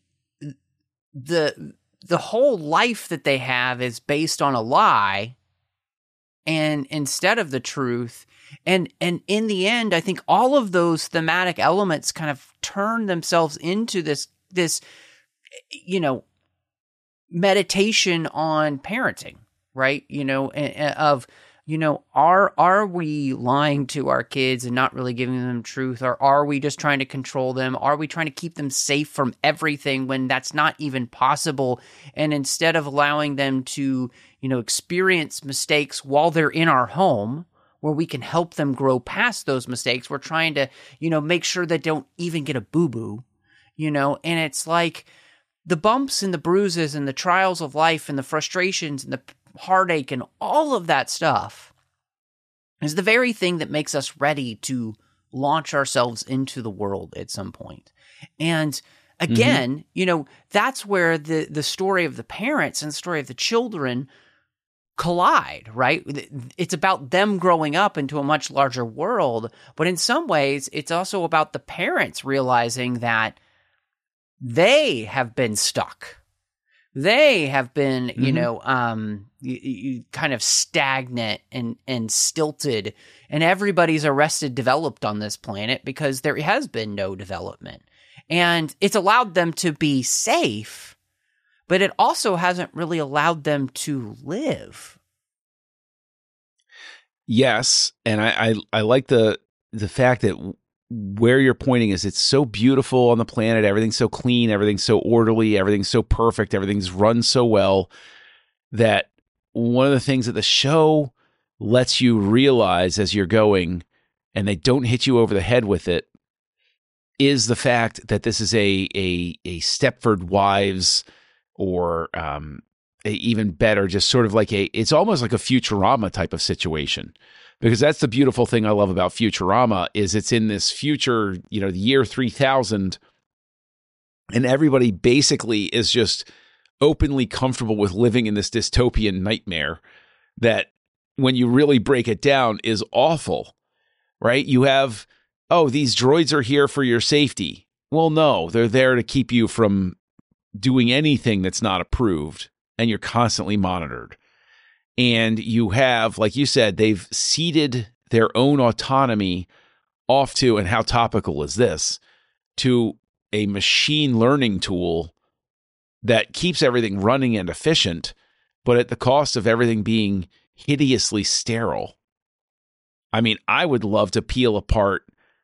whole life that they have is based on a lie, and instead of the truth. And in the end, I think all of those thematic elements kind of turn themselves into this, you know, meditation on parenting, right? You know, of, you know, are we lying to our kids and not really giving them truth? Or are we just trying to control them? Are we trying to keep them safe from everything when that's not even possible? And instead of allowing them to, you know, experience mistakes while they're in our home, where we can help them grow past those mistakes, we're trying to, you know, make sure they don't even get a boo-boo, you know? And it's like the bumps and the bruises and the trials of life and the frustrations and the heartache and all of that stuff is the very thing that makes us ready to launch ourselves into the world at some point. And again, you know, that's where the story of the parents and the story of the children collide, right? It's about them growing up into a much larger world, but in some ways, it's also about the parents realizing that they have been stuck. They have been, you know, kind of stagnant and stilted, and everybody's arrested developed on this planet because there has been no development. And it's allowed them to be safe, but it also hasn't really allowed them to live. Yes, and I like the fact that where you're pointing is it's so beautiful on the planet. Everything's so clean. Everything's so orderly. Everything's so perfect. Everything's run so well that one of the things that the show lets you realize as you're going, and they don't hit you over the head with it, is the fact that this is a Stepford Wives, or even better, just sort of like it's almost like a Futurama type of situation. Because that's the beautiful thing I love about Futurama, is it's in this future, you know, the year 3000, and everybody basically is just openly comfortable with living in this dystopian nightmare that, when you really break it down, is awful, right? You have, oh, these droids are here for your safety. Well, no, they're there to keep you from doing anything that's not approved, and you're constantly monitored. And you have, like you said, they've ceded their own autonomy off to, and how topical is this, to a machine learning tool that keeps everything running and efficient, but at the cost of everything being hideously sterile. I mean, I would love to peel apart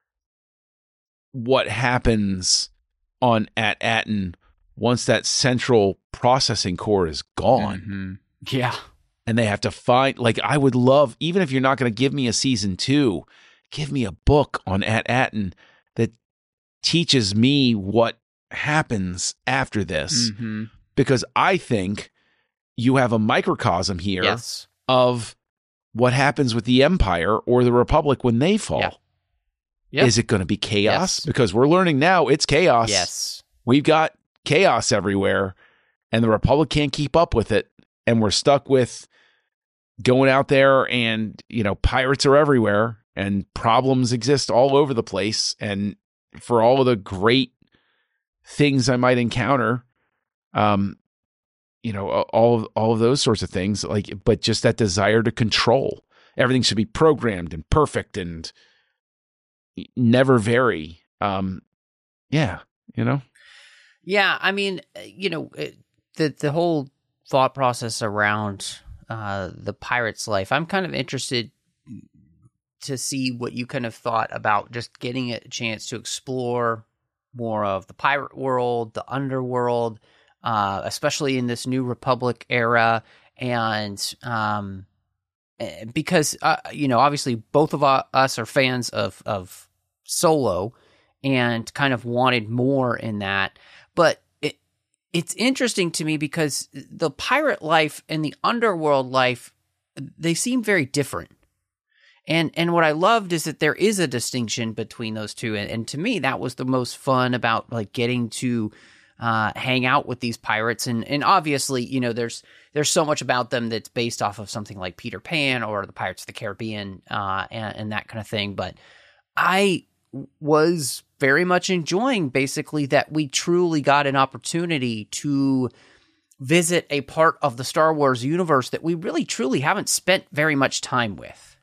what happens at Aten once that central processing core is gone. Mm-hmm. Yeah. And they have to find, like, I would love, even if you're not going to give me a season 2, give me a book on Aten that teaches me what happens after this. Mm-hmm. Because I think you have a microcosm here Yes. of what happens with the Empire or the Republic when they fall. Yeah. Yep. Is it going to be chaos? Yes. Because we're learning now it's chaos. Yes. We've got chaos everywhere, and the Republic can't keep up with it. And we're stuck with going out there and, pirates are everywhere and problems exist all over the place. And for all of the great things I might encounter, all of those sorts of things, but just that desire to control. Everything should be programmed and perfect and never vary. Yeah. I mean, the whole thought process around the pirate's life, I'm kind of interested to see what you kind of thought about just getting a chance to explore more of the pirate world, the underworld, especially in this New Republic era. And because, obviously both of us are fans of Solo and kind of wanted more in that. But it's interesting to me because the pirate life and the underworld life, they seem very different. And what I loved is that there is a distinction between those two. And to me, that was the most fun about getting to hang out with these pirates. And obviously, there's so much about them that's based off of something like Peter Pan or the Pirates of the Caribbean and that kind of thing. But I was very much enjoying basically that we truly got an opportunity to visit a part of the Star Wars universe that we really truly haven't spent very much time with.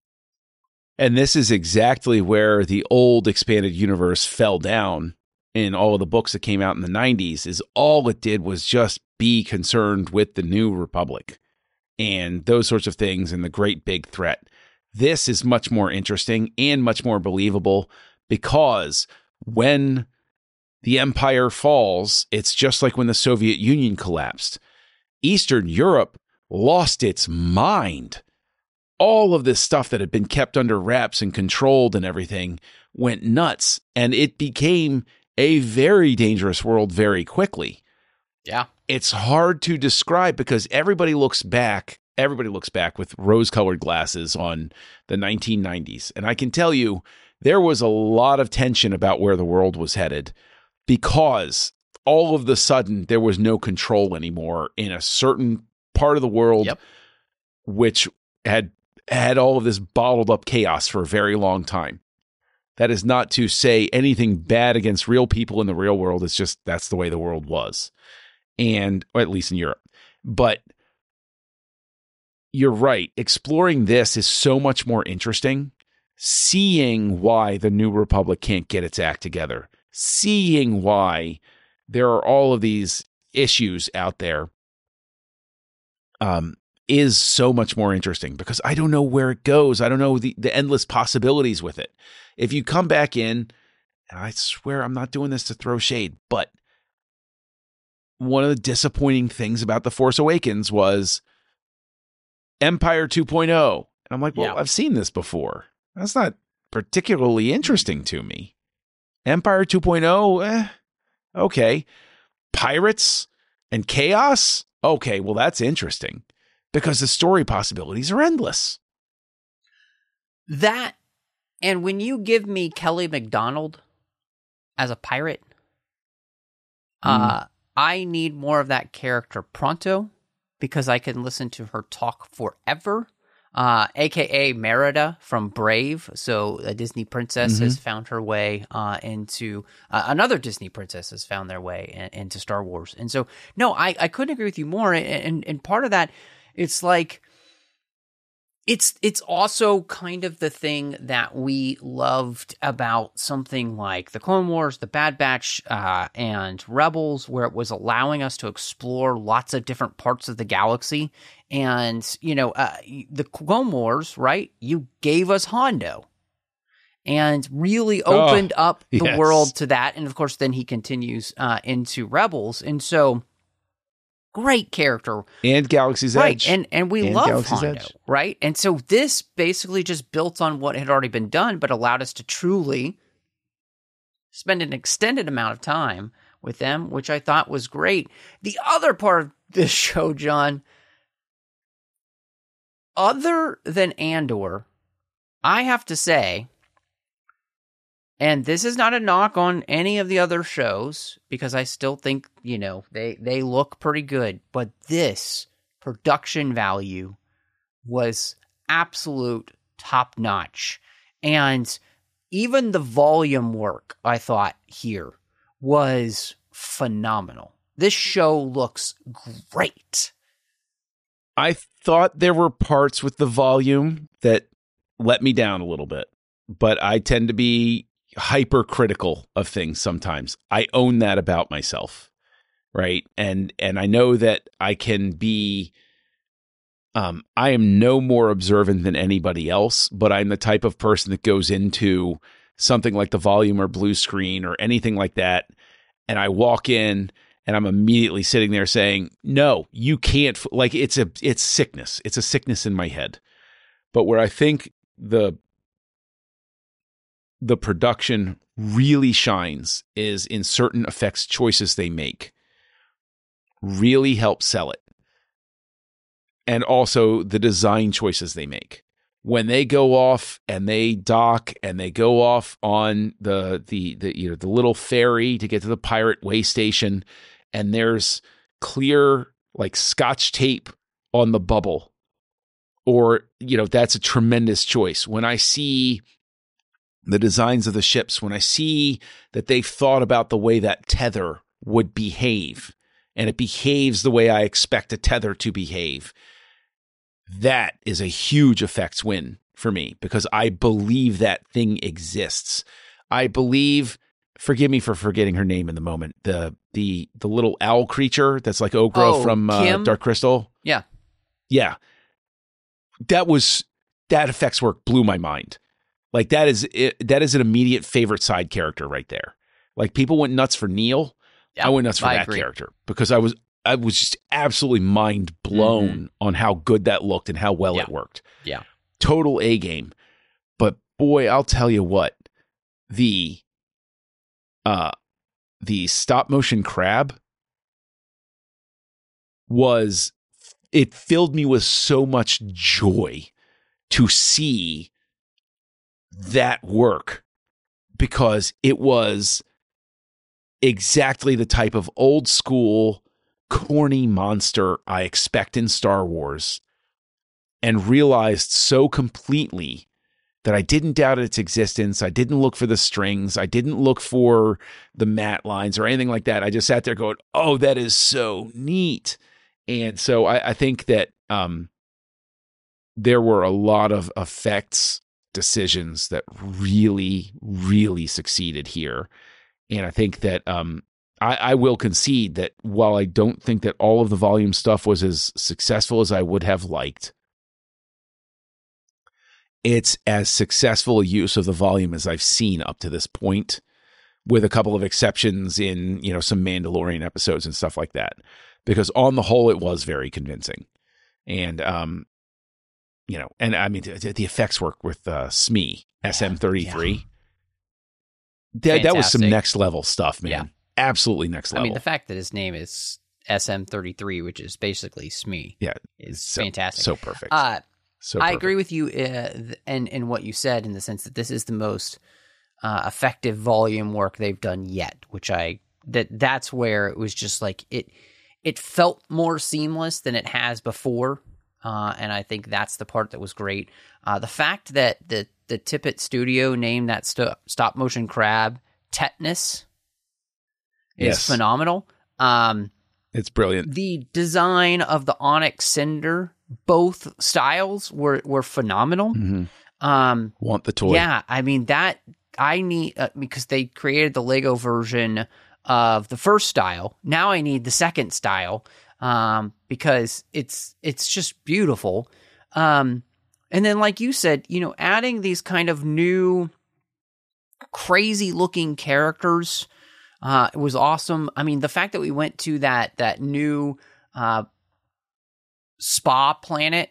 And this is exactly where the old expanded universe fell down in all of the books that came out in the 90s, is all it did was just be concerned with the New Republic and those sorts of things and the great big threat. This is much more interesting and much more believable because when the Empire falls, it's just like when the Soviet Union collapsed. Eastern Europe lost its mind. All of this stuff that had been kept under wraps and controlled and everything went nuts, and it became a very dangerous world very quickly. Yeah. It's hard to describe because everybody looks back with rose-colored glasses on the 1990s. And I can tell you, there was a lot of tension about where the world was headed because all of the sudden there was no control anymore in a certain part of the world, Yep. which had all of this bottled up chaos for a very long time. That is not to say anything bad against real people in the real world. It's just that's the way the world was. And or at least in Europe. But you're right. Exploring this is so much more interesting. Seeing why the New Republic can't get its act together. Seeing why there are all of these issues out there is so much more interesting because I don't know where it goes. I don't know the endless possibilities with it. If you come back in, and I swear I'm not doing this to throw shade, but one of the disappointing things about The Force Awakens was Empire 2.0. And I'm like, well, Yeah. I've seen this before. That's not particularly interesting to me. Empire 2.0, okay. Pirates and chaos? Okay, well, that's interesting because the story possibilities are endless. That, and when you give me Kelly MacDonald as a pirate, I need more of that character pronto because I can listen to her talk forever. AKA Merida from Brave. So a Disney princess has found her way into another Disney princess has found their way into Star Wars. And so, no, I couldn't agree with you more. And part of that, it's like It's also kind of the thing that we loved about something like the Clone Wars, the Bad Batch, and Rebels, where it was allowing us to explore lots of different parts of the galaxy. And, the Clone Wars, right? You gave us Hondo and really opened up the world to that. And of course, then he continues into Rebels. And so... great character. And Galaxy's Edge. And we love Hondo, right? And so this basically just built on what had already been done, but allowed us to truly spend an extended amount of time with them, which I thought was great. The other part of this show, John, other than Andor, I have to say, and this is not a knock on any of the other shows, because I still think, they look pretty good. But this production value was absolute top notch. And even the volume work, I thought, here was phenomenal. This show looks great. I thought there were parts with the volume that let me down a little bit, but I tend to be hypercritical of things sometimes. I own that about myself, right? And I know that I can be I am no more observant than anybody else, but I'm the type of person that goes into something like the volume or blue screen or anything like that, and I walk in and I'm immediately sitting there saying, no, you can't, like it's sickness. It's a sickness in my head. But where I think the production really shines is in certain effects choices they make. Really help sell it. And also the design choices they make. When they go off and they dock and they go off on the little ferry to get to the pirate way station, and there's clear like Scotch tape on the bubble, or that's a tremendous choice. When I see the designs of the ships, when I see that they've thought about the way that tether would behave, and it behaves the way I expect a tether to behave, that is a huge effects win for me, because I believe that thing exists. I believe, forgive me for forgetting her name in the moment, the little owl creature that's like Okra from Dark Crystal. Yeah. Yeah. That effects work blew my mind. Like that is an immediate favorite side character right there. Like people went nuts for Neil. Yep, I went nuts for that character because I was just absolutely mind blown on how good that looked and how well it worked. Yeah. Total A game. But boy, I'll tell you what, the stop motion crab it filled me with so much joy to see that work, because it was exactly the type of old school corny monster I expect in Star Wars, and realized so completely that I didn't doubt its existence. I didn't look for the strings. I didn't look for the matte lines or anything like that. I just sat there going, oh, that is so neat. And so I think that there were a lot of effects decisions that really, really succeeded here. And I think that I will concede that while I don't think that all of the volume stuff was as successful as I would have liked, it's as successful a use of the volume as I've seen up to this point, with a couple of exceptions in, some Mandalorian episodes and stuff like that. Because on the whole, it was very convincing. And, and I mean, the effects work with Smee, SM33. Yeah. That was some next level stuff, man. Yeah. Absolutely next level. I mean, the fact that his name is SM33, which is basically Smee, is fantastic. So perfect. I agree with you in what you said, in the sense that this is the most effective volume work they've done yet, which that's where it was just like it felt more seamless than it has before. And I think that's the part that was great. The fact that the Tippett studio named that stop motion crab Tetanus is phenomenal. It's brilliant. The design of the Onyx Cinder, both styles were phenomenal. Want the toy. Yeah, I mean, that I need, because they created the Lego version of the first style. Now I need the second style, because it's just beautiful. And then, like you said, adding these kind of new crazy looking characters, it was awesome. I mean, the fact that we went to that new spa planet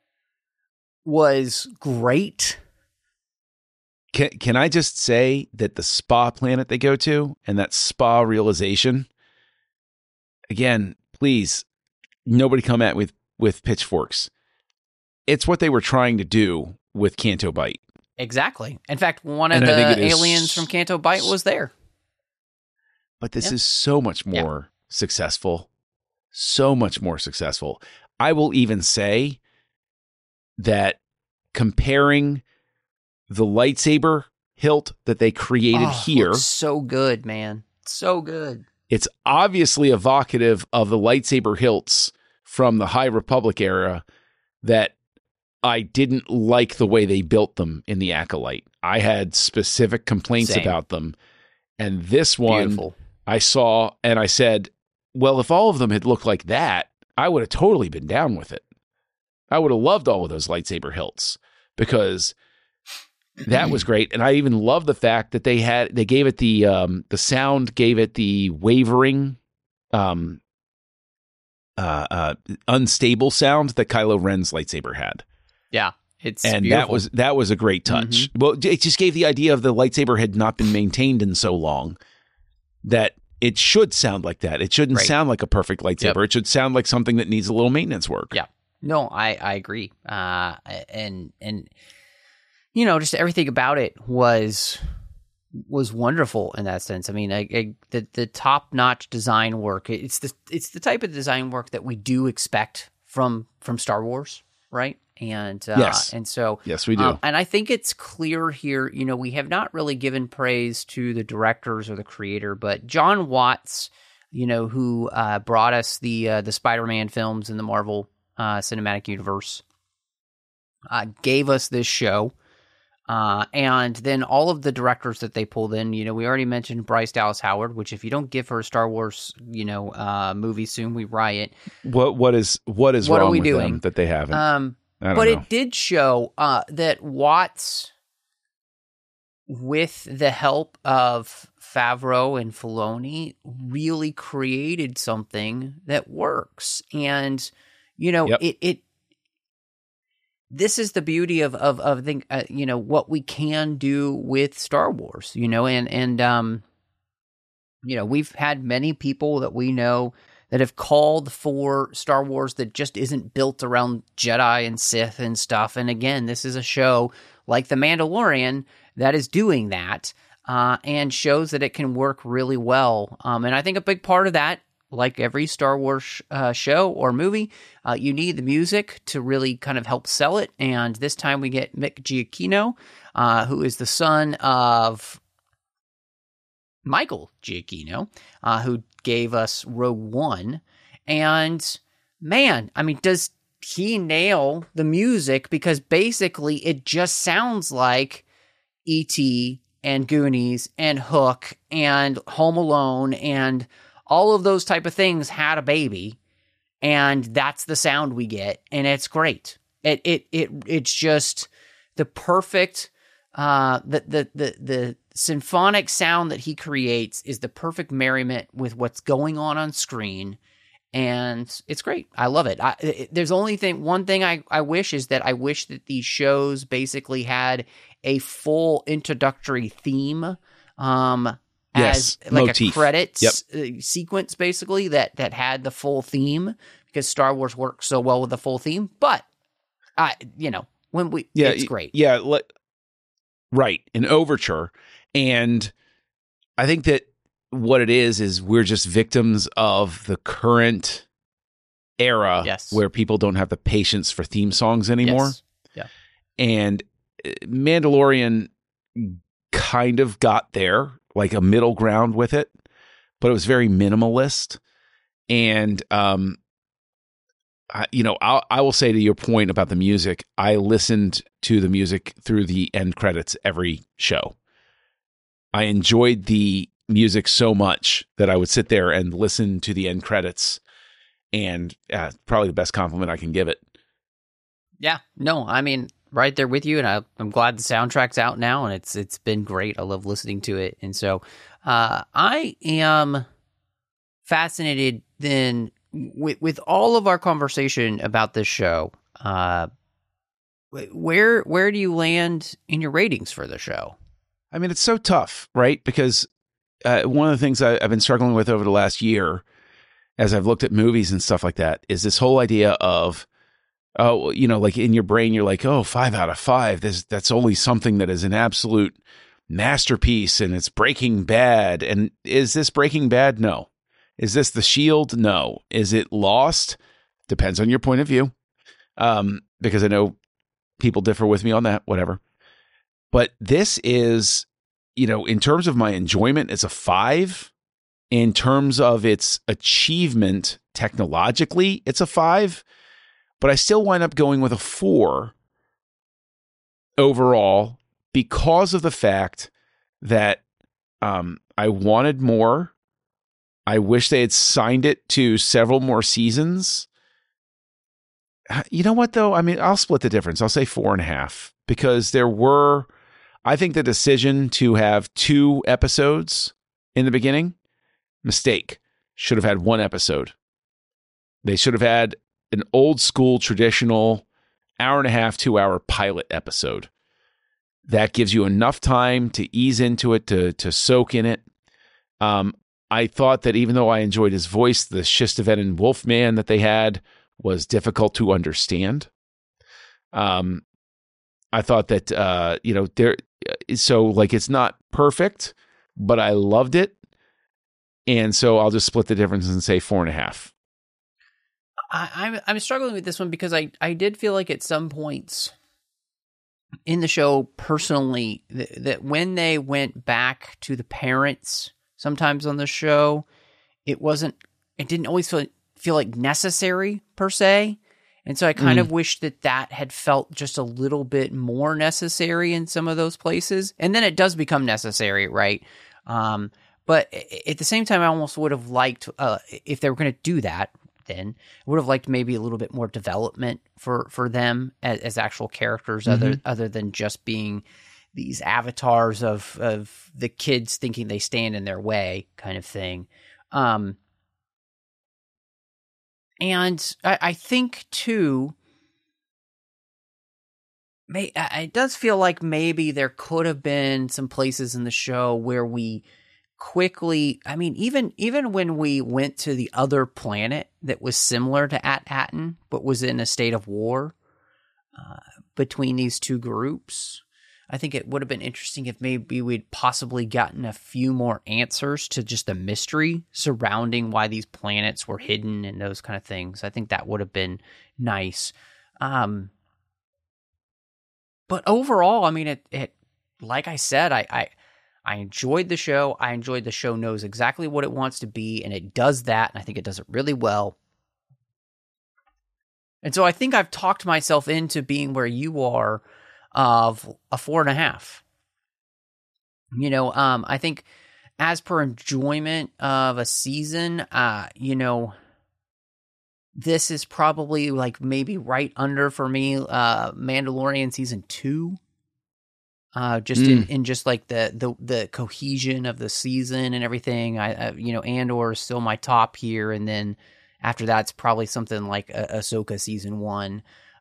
was great. Can I just say that the spa planet they go to and that spa realization, again, please, nobody come at with pitchforks. It's what they were trying to do with Canto Bight. Exactly. In fact, one of the aliens from Canto Bight was there. But this is so much more successful. So much more successful. I will even say that comparing the lightsaber hilt that they created here. Looks so good, man. So good. It's obviously evocative of the lightsaber hilts from the High Republic era that I didn't like the way they built them in the Acolyte. I had specific complaints about them. And this one, beautiful. I saw and I said, well, if all of them had looked like that, I would have totally been down with it. I would have loved all of those lightsaber hilts because that was great. And I even love the fact that they gave it the sound gave it the wavering, unstable sound that Kylo Ren's lightsaber had. Yeah. It's beautiful. that was a great touch. Well, it just gave the idea of the lightsaber had not been maintained in so long that it should sound like that. It shouldn't sound like a perfect lightsaber. It should sound like something that needs a little maintenance work. Yeah. No, I agree. And just everything about it was wonderful in that sense. I mean, the top-notch design work. It's the type of design work that we do expect from Star Wars, right? And yes. And so yes, we do. And I think it's clear here. We have not really given praise to the directors or the creator, but John Watts, who brought us the Spider-Man films in the Marvel Cinematic Universe, gave us this show. And then all of the directors that they pulled in, we already mentioned Bryce Dallas Howard, which if you don't give her a Star Wars, movie soon, we riot. What is wrong are we with doing them that they haven't? But know. It did show that Watts, with the help of Favreau and Filoni, really created something that works. And, this is the beauty of what we can do with Star Wars, and we've had many people that we know that have called for Star Wars that just isn't built around Jedi and Sith and stuff. And again, this is a show like The Mandalorian that is doing that, and shows that it can work really well. And I think a big part of that, like every Star Wars show or movie, you need the music to really kind of help sell it. And this time we get Mick Giacchino, who is the son of Michael Giacchino, who gave us Rogue One. And man, I mean, does he nail the music? Because basically it just sounds like E.T. and Goonies and Hook and Home Alone and all of those type of things had a baby, and that's the sound we get, and it's great. It's just the perfect the symphonic sound that he creates is the perfect merriment with what's going on screen, and it's great. I love it. There's only one thing I wish is that I wish that these shows basically had a full introductory theme. As like motif. A credits sequence, basically, that had the full theme, because Star Wars works so well with the full theme. But, it's great. Yeah, right, an overture. And I think that what it is we're just victims of the current era where people don't have the patience for theme songs anymore. Yes. Yeah. And Mandalorian kind of got there, like a middle ground with it, but it was very minimalist. And I will say to your point about the music, I listened to the music through the end credits every show. I enjoyed the music so much that I would sit there and listen to the end credits, and probably the best compliment I can give it. Yeah, no, I mean, right there with you, and I'm glad the soundtrack's out now, and it's been great. I love listening to it, and so I am fascinated then with all of our conversation about this show. Where do you land in your ratings for the show? I mean, it's so tough, right? Because one of the things I've been struggling with over the last year, as I've looked at movies and stuff like that, is this whole idea of, like in your brain, you're like, 5 out of 5. That's only something that is an absolute masterpiece, and it's Breaking Bad. And is this Breaking Bad? No. Is this The Shield? No. Is it Lost? Depends on your point of view, because I know people differ with me on that, whatever. But this is, in terms of my enjoyment, it's a 5. In terms of its achievement technologically, it's a 5. But I still wind up going with a 4 overall because of the fact that I wanted more. I wish they had signed it to several more seasons. You know what, though? I mean, I'll split the difference. I'll say 4.5 because I think the decision to have 2 episodes in the beginning, mistake. Should have had 1 episode. They should have had an old school, traditional 1.5, 2-hour pilot episode. That gives you enough time to ease into it, to soak in it. I thought that even though I enjoyed his voice, the Shistavenin Wolfman that they had was difficult to understand. I thought that, it's not perfect, but I loved it. And so I'll just split the difference and say 4.5. I'm struggling with this one because I did feel like at some points in the show personally that when they went back to the parents sometimes on the show, it didn't always feel like necessary per se. And so I kind of wish that had felt just a little bit more necessary in some of those places. And then it does become necessary, right? But at the same time, I almost would have liked, if they were going to do that, then I would have liked maybe a little bit more development for them as actual characters, other than just being these avatars of the kids thinking they stand in their way kind of thing. And I think, too, it does feel like maybe there could have been some places in the show where we quickly, I mean, even when we went to the other planet that was similar to At-Aten, but was in a state of war between these two groups, I think it would have been interesting if maybe we'd possibly gotten a few more answers to just the mystery surrounding why these planets were hidden and those kind of things. I think that would have been nice. But overall, I mean, it like I said, I enjoyed the show. I enjoyed the show knows exactly what it wants to be, and it does that, and I think it does it really well. And so I think I've talked myself into being where you are, of a 4.5. I think as per enjoyment of a season, this is probably like maybe right under for me, Mandalorian season 2. In just like the cohesion of the season and everything. Andor is still my top here, and then after that, it's probably something like Ahsoka season 1.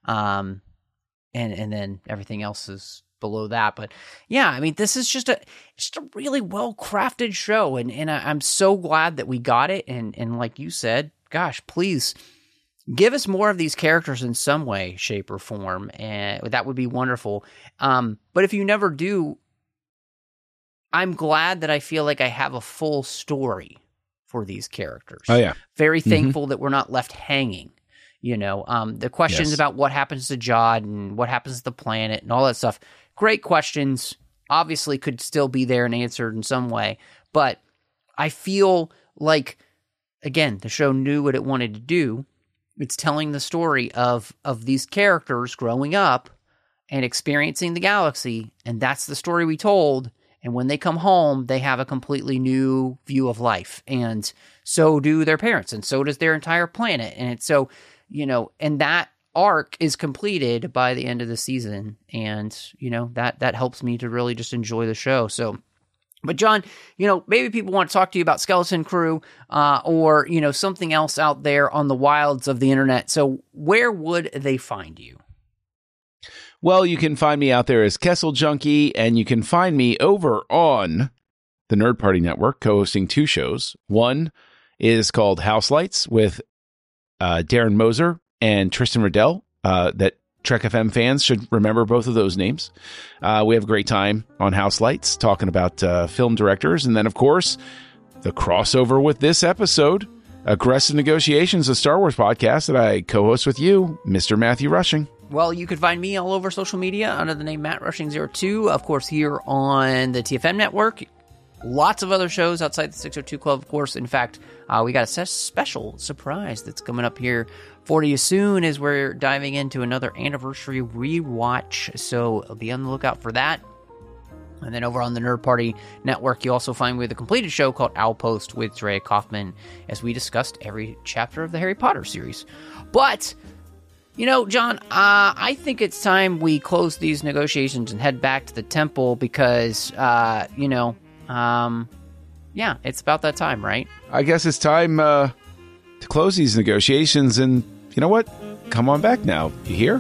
And then everything else is below that. But yeah, I mean, this is just a really well-crafted show. And I'm so glad that we got it. And like you said, gosh, please give us more of these characters in some way, shape, or form. And that would be wonderful. But if you never do, I'm glad that I feel like I have a full story for these characters. Oh, yeah. Very thankful that we're not left hanging. The questions about what happens to Jod and what happens to the planet and all that stuff. Great questions. Obviously could still be there and answered in some way. But I feel like again, the show knew what it wanted to do. It's telling the story of these characters growing up and experiencing the galaxy, and that's the story we told. And when they come home, they have a completely new view of life, and so do their parents, and so does their entire planet. And it's so, and that arc is completed by the end of the season, and that helps me to really just enjoy the show. So, but John, maybe people want to talk to you about Skeleton Crew, or something else out there on the wilds of the internet. So where would they find you? Well, you can find me out there as Kessel Junkie, and you can find me over on the Nerd Party Network, co-hosting 2 shows. One is called House Lights with Darren Moser and Tristan Riddell. That Trek FM fans should remember both of those names. We have a great time on House Lights talking about film directors. And then, of course, the crossover with this episode, Aggressive Negotiations, a Star Wars podcast that I co-host with you, Mr. Matthew Rushing. Well, you can find me all over social media under the name Matt Rushing02, of course, here on the TFM network. Lots of other shows outside the 602 Club, of course. In fact, we got a special surprise that's coming up here for you soon as we're diving into another anniversary rewatch. So be on the lookout for that. And then over on the Nerd Party Network, you also find me with a completed show called Outpost with Drea Kaufman, as we discussed every chapter of the Harry Potter series. But John, I think it's time we close these negotiations and head back to the temple because, it's about that time, right? I guess it's time to close these negotiations, and you know what? Come on back now. You hear?